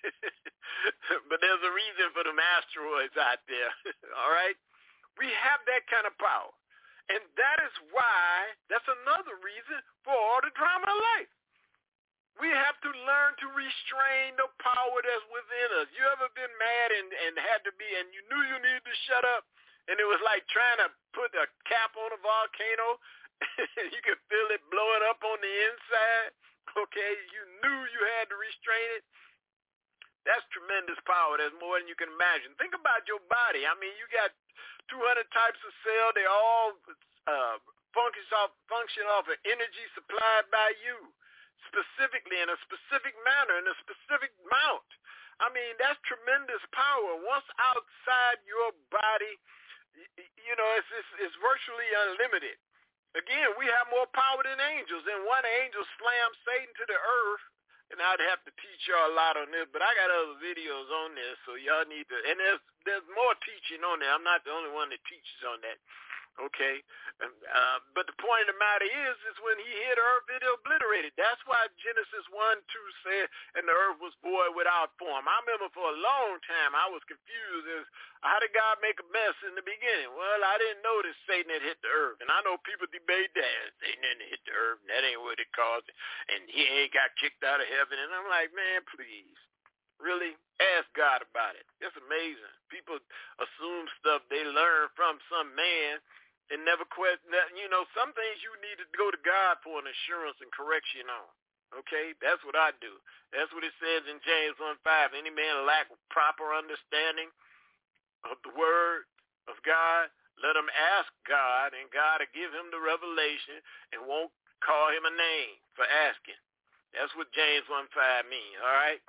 Speaker 2: But there's a reason for them asteroids out there, all right? We have that kind of power. And that is why, that's another reason for all the drama of life. We have to learn to restrain the power that's within us. You ever been mad and, and had to be, and you knew you needed to shut up, and it was like trying to put a cap on a volcano? You could feel it blowing up on the inside, okay? You knew you had to restrain it. That's tremendous power. That's more than you can imagine. Think about your body. I mean, you got two hundred types of cells. They all uh, function off, function off of energy supplied by you, specifically in a specific manner, in a specific amount. I mean, that's tremendous power. Once outside your body, you know, it's, it's, it's virtually unlimited. Again, we have more power than angels. And one angel slammed Satan to the earth, and I'd have to teach y'all a lot on this, but I got other videos on this, so y'all need to, and there's there's more teaching on there. I'm not the only one that teaches on that, okay? Um, uh, but the point of the matter is, is when he hit earth, it obliterated. That's why Genesis one two said, and the earth was void without form. I remember for a long time I was confused as how did God make a mess in the beginning? Well, I didn't notice Satan had hit the earth, and I know people debate that. Satan didn't hit the earth, and that ain't what it caused it, and he ain't got kicked out of heaven. And I'm like, man, please, really? Ask God about it. It's amazing. People assume stuff they learn from some man and never question. You know, some things you need to go to God for an assurance and correction on. Okay? That's what I do. That's what it says in James one five. Any man lack proper understanding of the word of God, let him ask God, and God will give him the revelation and won't call him a name for asking. That's what James one five means, all right?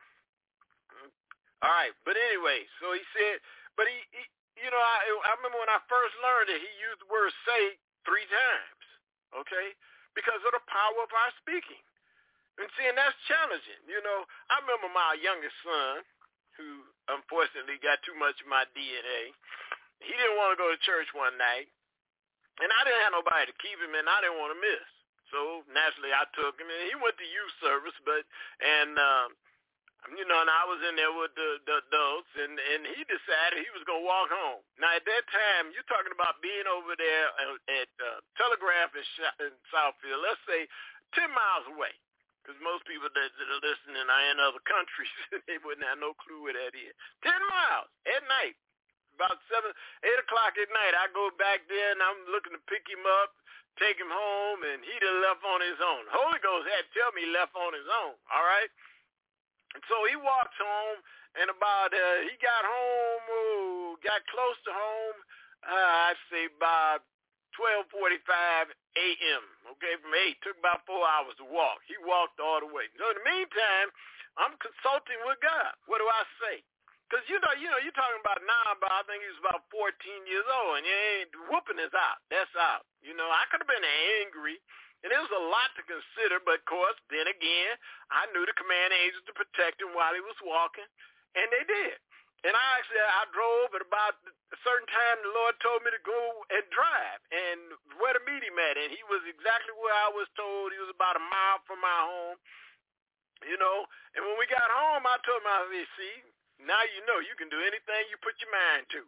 Speaker 2: All right, but anyway, so he said, but he, he you know, I, I remember when I first learned it, he used the word say three times, okay, because of the power of our speaking. And see, and that's challenging. You know, I remember my youngest son, who unfortunately got too much of my D N A. He didn't want to go to church one night, and I didn't have nobody to keep him, and I didn't want to miss. So naturally, I took him, and he went to youth service, but and um, you know, and I was in there with the, the adults, and and he decided he was gonna walk home. Now at that time, you're talking about being over there at uh, Telegraph in, in Southfield, let's say ten miles away. Because most people that, that are listening are in other countries. They wouldn't have no clue where that is. Ten miles at night. About seven, eight o'clock at night, I go back there, and I'm looking to pick him up, take him home, and he'd have left on his own. Holy Ghost had to tell me he left on his own, all right? And so he walks home, and about, uh, he got home, oh, got close to home, uh, I'd say about twelve forty-five a.m., okay, from eight. Took about four hours to walk. He walked all the way. So in the meantime, I'm consulting with God. What do I say? Because, you know, you know, you're talking about now, but I think he was about fourteen years old, and you ain't whooping is out. That's out. You know, I could have been angry, and there was a lot to consider, but, of course, then again, I knew the command angels to protect him while he was walking, and they did. And I actually, I drove at about a certain time the Lord told me to go and drive and where to meet him at. And he was exactly where I was told. He was about a mile from my home, you know. And when we got home, I told him, I said, see, now you know you can do anything you put your mind to.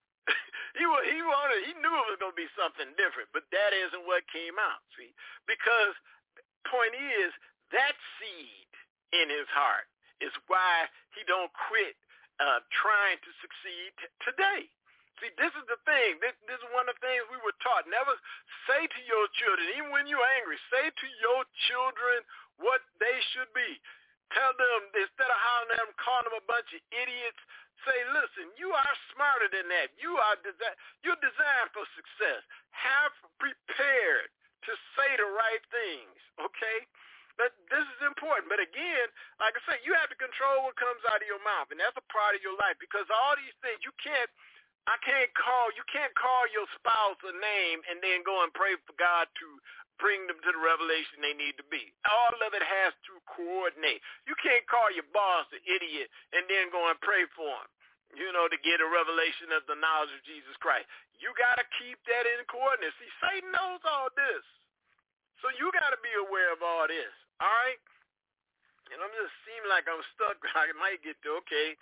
Speaker 2: he was, he wanted, he knew it was going to be something different, but that isn't what came out, see. Because point is, that seed in his heart is why he don't quit Uh, trying to succeed t- today. See, this is the thing. This, this is one of the things we were taught. Never say to your children, even when you're angry, say to your children what they should be. Tell them, instead of hollering at them, calling them a bunch of idiots, say, listen, you are smarter than that. You are desi- you're designed for success. Have prepared to say the right things, okay? But this is important. But again, like I said, you have to control what comes out of your mouth, and that's a part of your life. Because all these things, you can't, I can't call, you can't call your spouse a name and then go and pray for God to bring them to the revelation they need to be. All of it has to coordinate. You can't call your boss an idiot and then go and pray for him, you know, to get a revelation of the knowledge of Jesus Christ. You got to keep that in coordinate. See, Satan knows all this. So you got to be aware of all this. All right? And I'm just seeming like I'm stuck. I might get to, okay.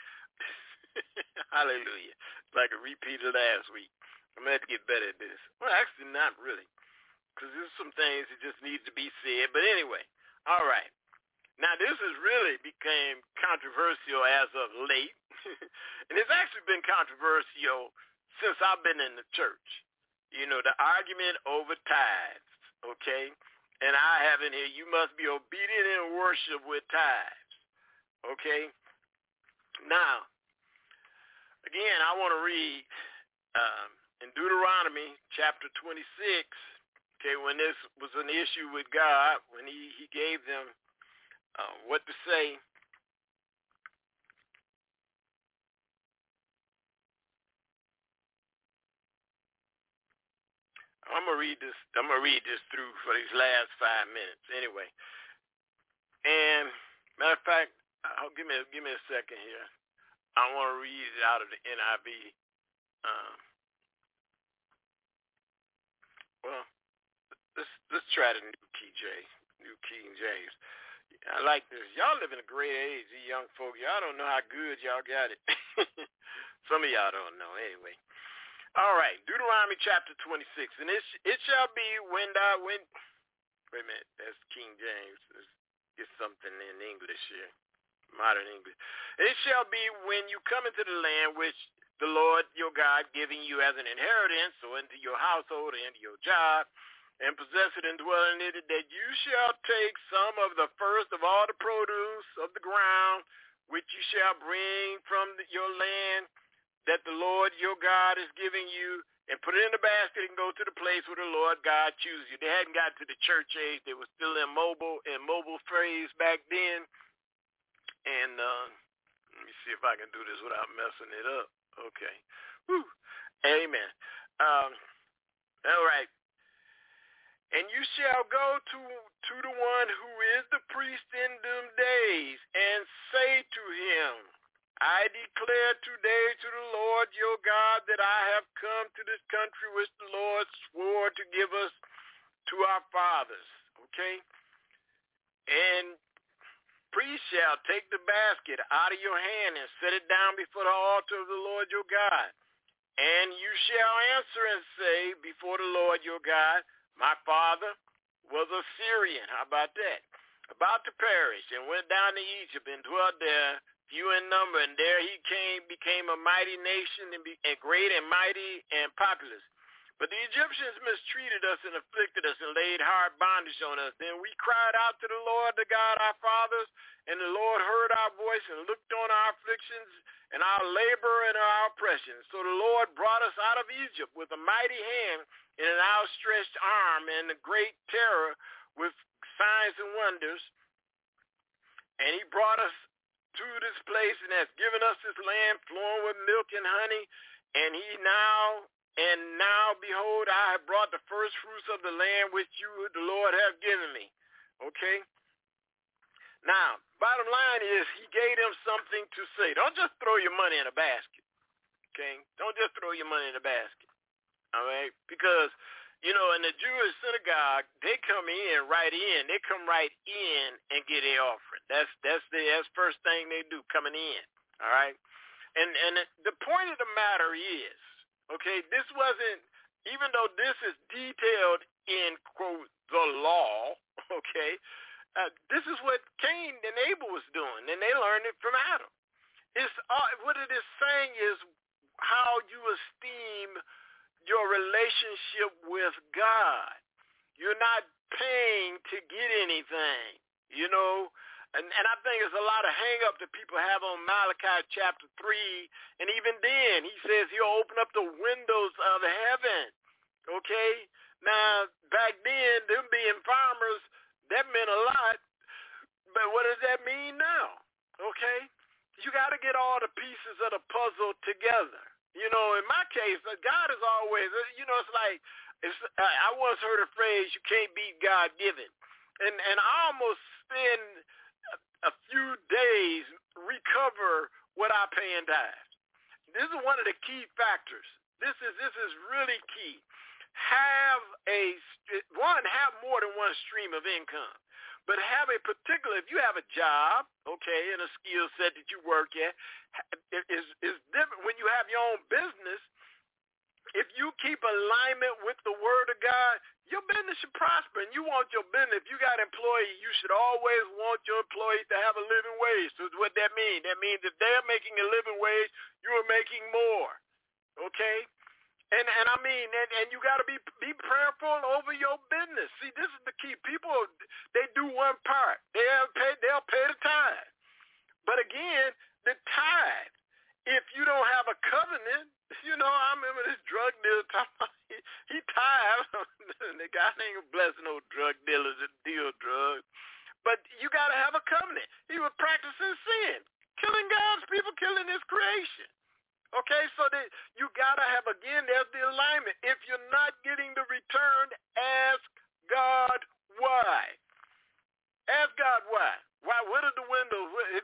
Speaker 2: Hallelujah. It's like a repeat of last week. I'm going to have to get better at this. Well, actually, not really. Because there's some things that just need to be said. But anyway, all right. Now, this has really became controversial as of late. And it's actually been controversial since I've been in the church. You know, the argument over tithes, okay? And I have in here, you must be obedient in worship with tithes. Okay? Now, again, I want to read um, in Deuteronomy chapter twenty-six, okay, when this was an issue with God, when he, he gave them uh, what to say. I'm gonna read this. I'm gonna read this through for these last five minutes, anyway. And matter of fact, oh, give me give me a second here. I want to read it out of the N I V. Um, well, let's let's try the New King James. New King James. I like this. Y'all live in a great age, you young folk. Y'all don't know how good y'all got it. Some of y'all don't know, anyway. All right, Deuteronomy chapter twenty-six, and it it shall be when thou when. Wait a minute, that's King James. Let's get something in English here. Modern English. It shall be when you come into the land which the Lord your God giving you as an inheritance, or into your household, or into your job, and possess it and dwell in it, that you shall take some of the first of all the produce of the ground, which you shall bring from the, your land, that the Lord your God is giving you, and put it in the basket and go to the place where the Lord God chooses you. They hadn't got to the church age. They were still in mobile in mobile phrase back then. And uh, let me see if I can do this without messing it up. Okay. Whew. Amen. Um, all right. And you shall go to, to the one who is the priest in them days, and say to him, I declare today to the Lord your God that I have come to this country which the Lord swore to give us to our fathers. Okay? And priest shall take the basket out of your hand and set it down before the altar of the Lord your God. And you shall answer and say before the Lord your God, my father was a Syrian. How about that? About to perish, and went down to Egypt and dwelt there, few in number, and there he came, became a mighty nation, and, be, and great and mighty and populous. But the Egyptians mistreated us and afflicted us and laid hard bondage on us. Then we cried out to the Lord, the God our fathers, and the Lord heard our voice and looked on our afflictions and our labor and our oppression. So the Lord brought us out of Egypt with a mighty hand and an outstretched arm and a great terror with signs and wonders. And he brought us to this place and has given us this land flowing with milk and honey. And he now... And now, behold, I have brought the first fruits of the land which you, the Lord, have given me. Okay? Now, bottom line is he gave them something to say. Don't just throw your money in a basket. Okay? Don't just throw your money in a basket. All right? Because, you know, in the Jewish synagogue, they come in right in. They come right in and get their offering. That's that's the that's the first thing they do, coming in. All right? And, and the point of the matter is, okay, this wasn't, even though this is detailed in, quote, the law, okay, uh, this is what Cain and Abel was doing, and they learned it from Adam. It's uh, what it is saying is how you esteem your relationship with God. You're not paying to get anything, you know. And, and I think there's a lot of hang-up that people have on Malachi chapter three. And even then, he says he'll open up the windows of heaven. Okay? Now, back then, them being farmers, that meant a lot. But what does that mean now? Okay? You got to get all the pieces of the puzzle together. You know, in my case, God is always, you know, it's like, it's, I once heard a phrase, you can't beat God-given. And, and I almost spend a few days recover what I pay in tithes. This is one of the key factors. This is this is really key. Have a one, have more than one stream of income, but have a particular. If you have a job, okay, and a skill set that you work at, is is different when you have your own business. If you keep alignment with the Word of God, your business should prosper, and you want your business. If you got employees, you should always want your employees to have a living wage. So what that means? That means if they're making a living wage, you are making more, okay? And and I mean, and, and you got to be be prayerful over your business. See, this is the key. People, they do one part. They'll pay, they'll pay the tithe. But again, the tithe, if you don't have a covenant, you know, I remember this drug dealer talking about, he, he tithe. The guy ain't blessing no drug dealers that deal drugs. But you got to have a covenant. He was practicing sin, killing God's people, killing his creation. Okay, so that you got to have, again, there's the alignment. If you're not getting the return, ask God why. Ask God why. Why? What are the windows? If you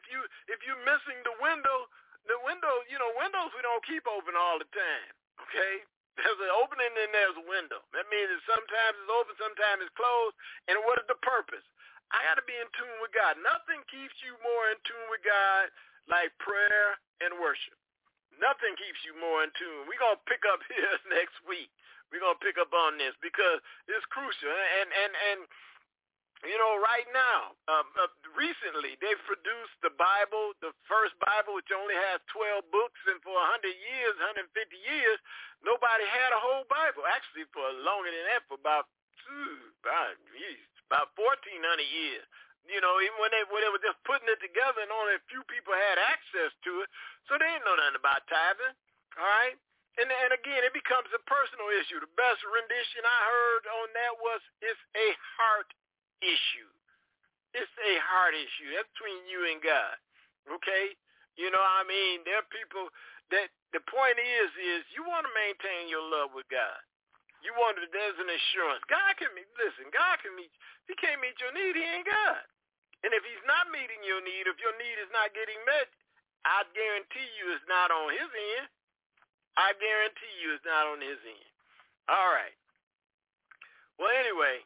Speaker 2: if you're missing the window, the window, you know, windows we don't keep open all the time, okay? There's an opening and there's a window. That means that sometimes it's open, sometimes it's closed. And what is the purpose? I got to be in tune with God. Nothing keeps you more in tune with God like prayer and worship. Nothing keeps you more in tune. We're going to pick up here next week. We're going to pick up on this because it's crucial. And, and, and you know, right now, um, uh, recently, they've produced the Bible, the first Bible, which only has twelve books, and for one hundred years, one hundred fifty years, nobody had a whole Bible. Actually, for longer than that, for about, about, geez, about fourteen hundred years. You know, even when they, when they were just putting it together and only a few people had access to it, so they didn't know nothing about tithing, all right? And, and again, it becomes a personal issue. The best rendition I heard on that was, it's a heart issue. It's a heart issue. That's between you and God. Okay? You know what I mean? There are people that the point is, is you want to maintain your love with God. You want to, there's an assurance. God can meet, listen, God can meet, he can't meet your need, he ain't God. And if he's not meeting your need, if your need is not getting met, I guarantee you it's not on his end. I guarantee you it's not on his end. All right. Well, anyway,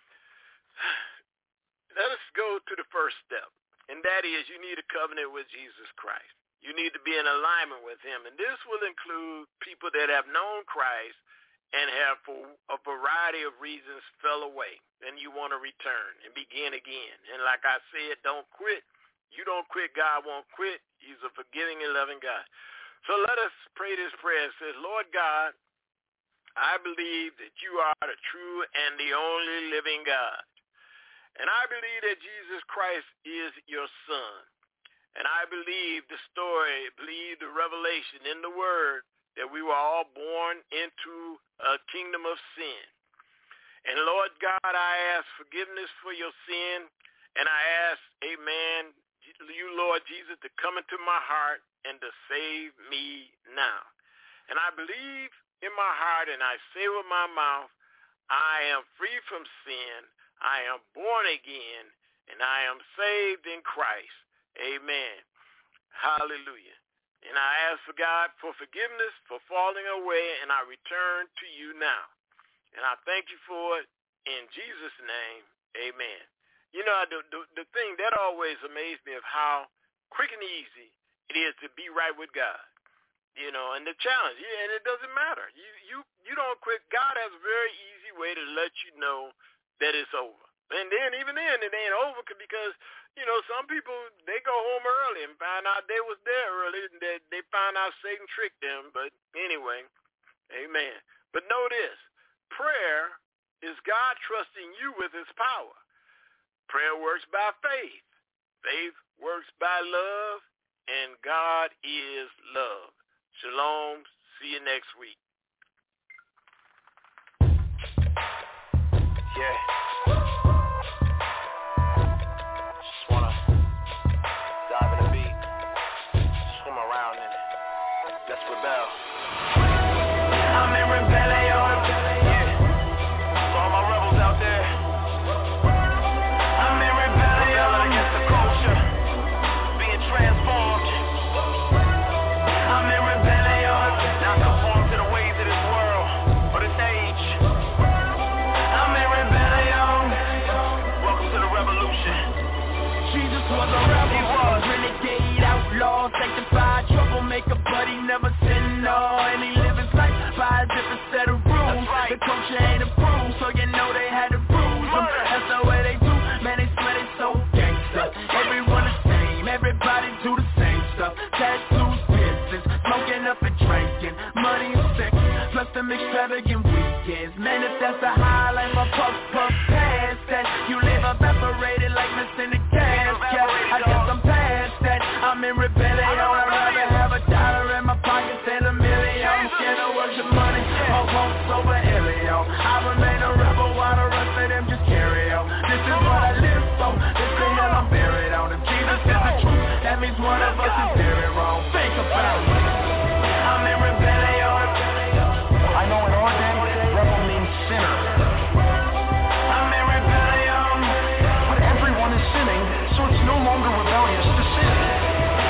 Speaker 2: let us go to the first step, and that is you need a covenant with Jesus Christ. You need to be in alignment with him, and this will include people that have known Christ and have, for a variety of reasons, fell away, and you want to return and begin again. And like I said, don't quit. You don't quit, God won't quit. He's a forgiving and loving God. So let us pray this prayer. It says, Lord God, I believe that you are the true and the only living God. And I believe that Jesus Christ is your son. And I believe the story, believe the revelation in the word that we were all born into a kingdom of sin. And Lord God, I ask forgiveness for your sin. And I ask, amen, you, Lord Jesus, to come into my heart and to save me now. And I believe in my heart and I say with my mouth, I am free from sin. I am born again, and I am saved in Christ. Amen. Hallelujah. And I ask for God for forgiveness for falling away, and I return to you now. And I thank you for it in Jesus' name. Amen. You know, the, the, the thing that always amazed me of how quick and easy it is to be right with God. You know, and the challenge, yeah, and it doesn't matter. You, you, you don't quit. God has a very easy way to let you know that it's over. And then, even then, it ain't over because, you know, some people, they go home early and find out they was there early and they, they find out Satan tricked them. But anyway, amen. But know this, prayer is God trusting you with his power. Prayer works by faith. Faith works by love, and God is love. Shalom. See you next week. Yeah. Just wanna dive in the beat, swim around in it. Let's rebel. I'm in rebellion. Yeah. For all my rebels out there. I'm in rebellion against the culture, being transformed. I'm in rebellion, not conform to the ways of this world or this age. I'm in rebellion. Welcome to the revolution. Jesus was a rebel, he was renegade, outlaw, sanctified, troublemaker, but he never sinned, no. And he lived his life by a different set of rules. Right. The culture ain't approved, so you know they had to bruise him. That's the way they do, man, they swear they so gangsta. Everyone the same, everybody do the same stuff. Tattoos, piercings, smoking up and drinking, money and sex, plus them extravagant weekends. Man, if that's the highlight, my puff puff past that. You live evaporated like missing the gas cap. I guess I'm past that. I'm in rebellion. I'd rather have a dollar in my pocket than a million. I'm scared to worship money or won't over Elio. I remain a rebel while the rest of them just carry on. This is what I live for. This is the hell I'm buried on. If Jesus is the truth, that means one of us is very wrong. Think about it. I'm in rebellion. I know in our day, rebel means sinner. I'm in rebellion. But everyone is sinning, so it's no longer rebellious to sin.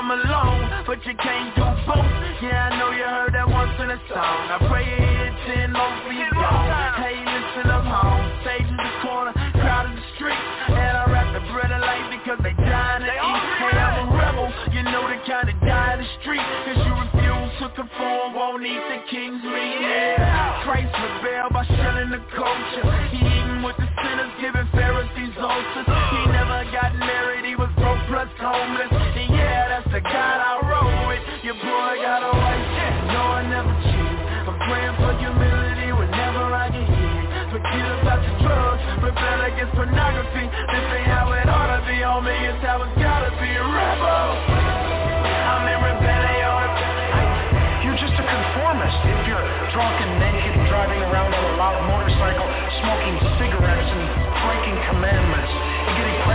Speaker 1: them alone, but you can't do both. Yeah, I know you heard that once in a song. I pray you hear it ten more for you gone. Hey, listen up home, stage in the corner, crowd in the street, and I rap the bread of life because they dying to eat. Hey, I'm a rebel, you know the kind that die in the street, cause you refuse to conform, won't eat the king's meat. Yeah, Christ rebelled by shunning the culture. He eating with the sinners, giving Pharisees ulcers. He never got married, he was broke plus homeless. And yeah, that's the God I roll with. Your boy got a wife, no, I never cheat. I'm praying for humility whenever I get hit. Forget about the drugs, rebel against pornography. This ain't how it ought to be, homie, it's how it's gotta be. Rebel, I'm in rebellion.
Speaker 3: You're just a conformist if you're drunk and naked, driving around on a loud motorcycle, smoking cigarettes and breaking commandments, and getting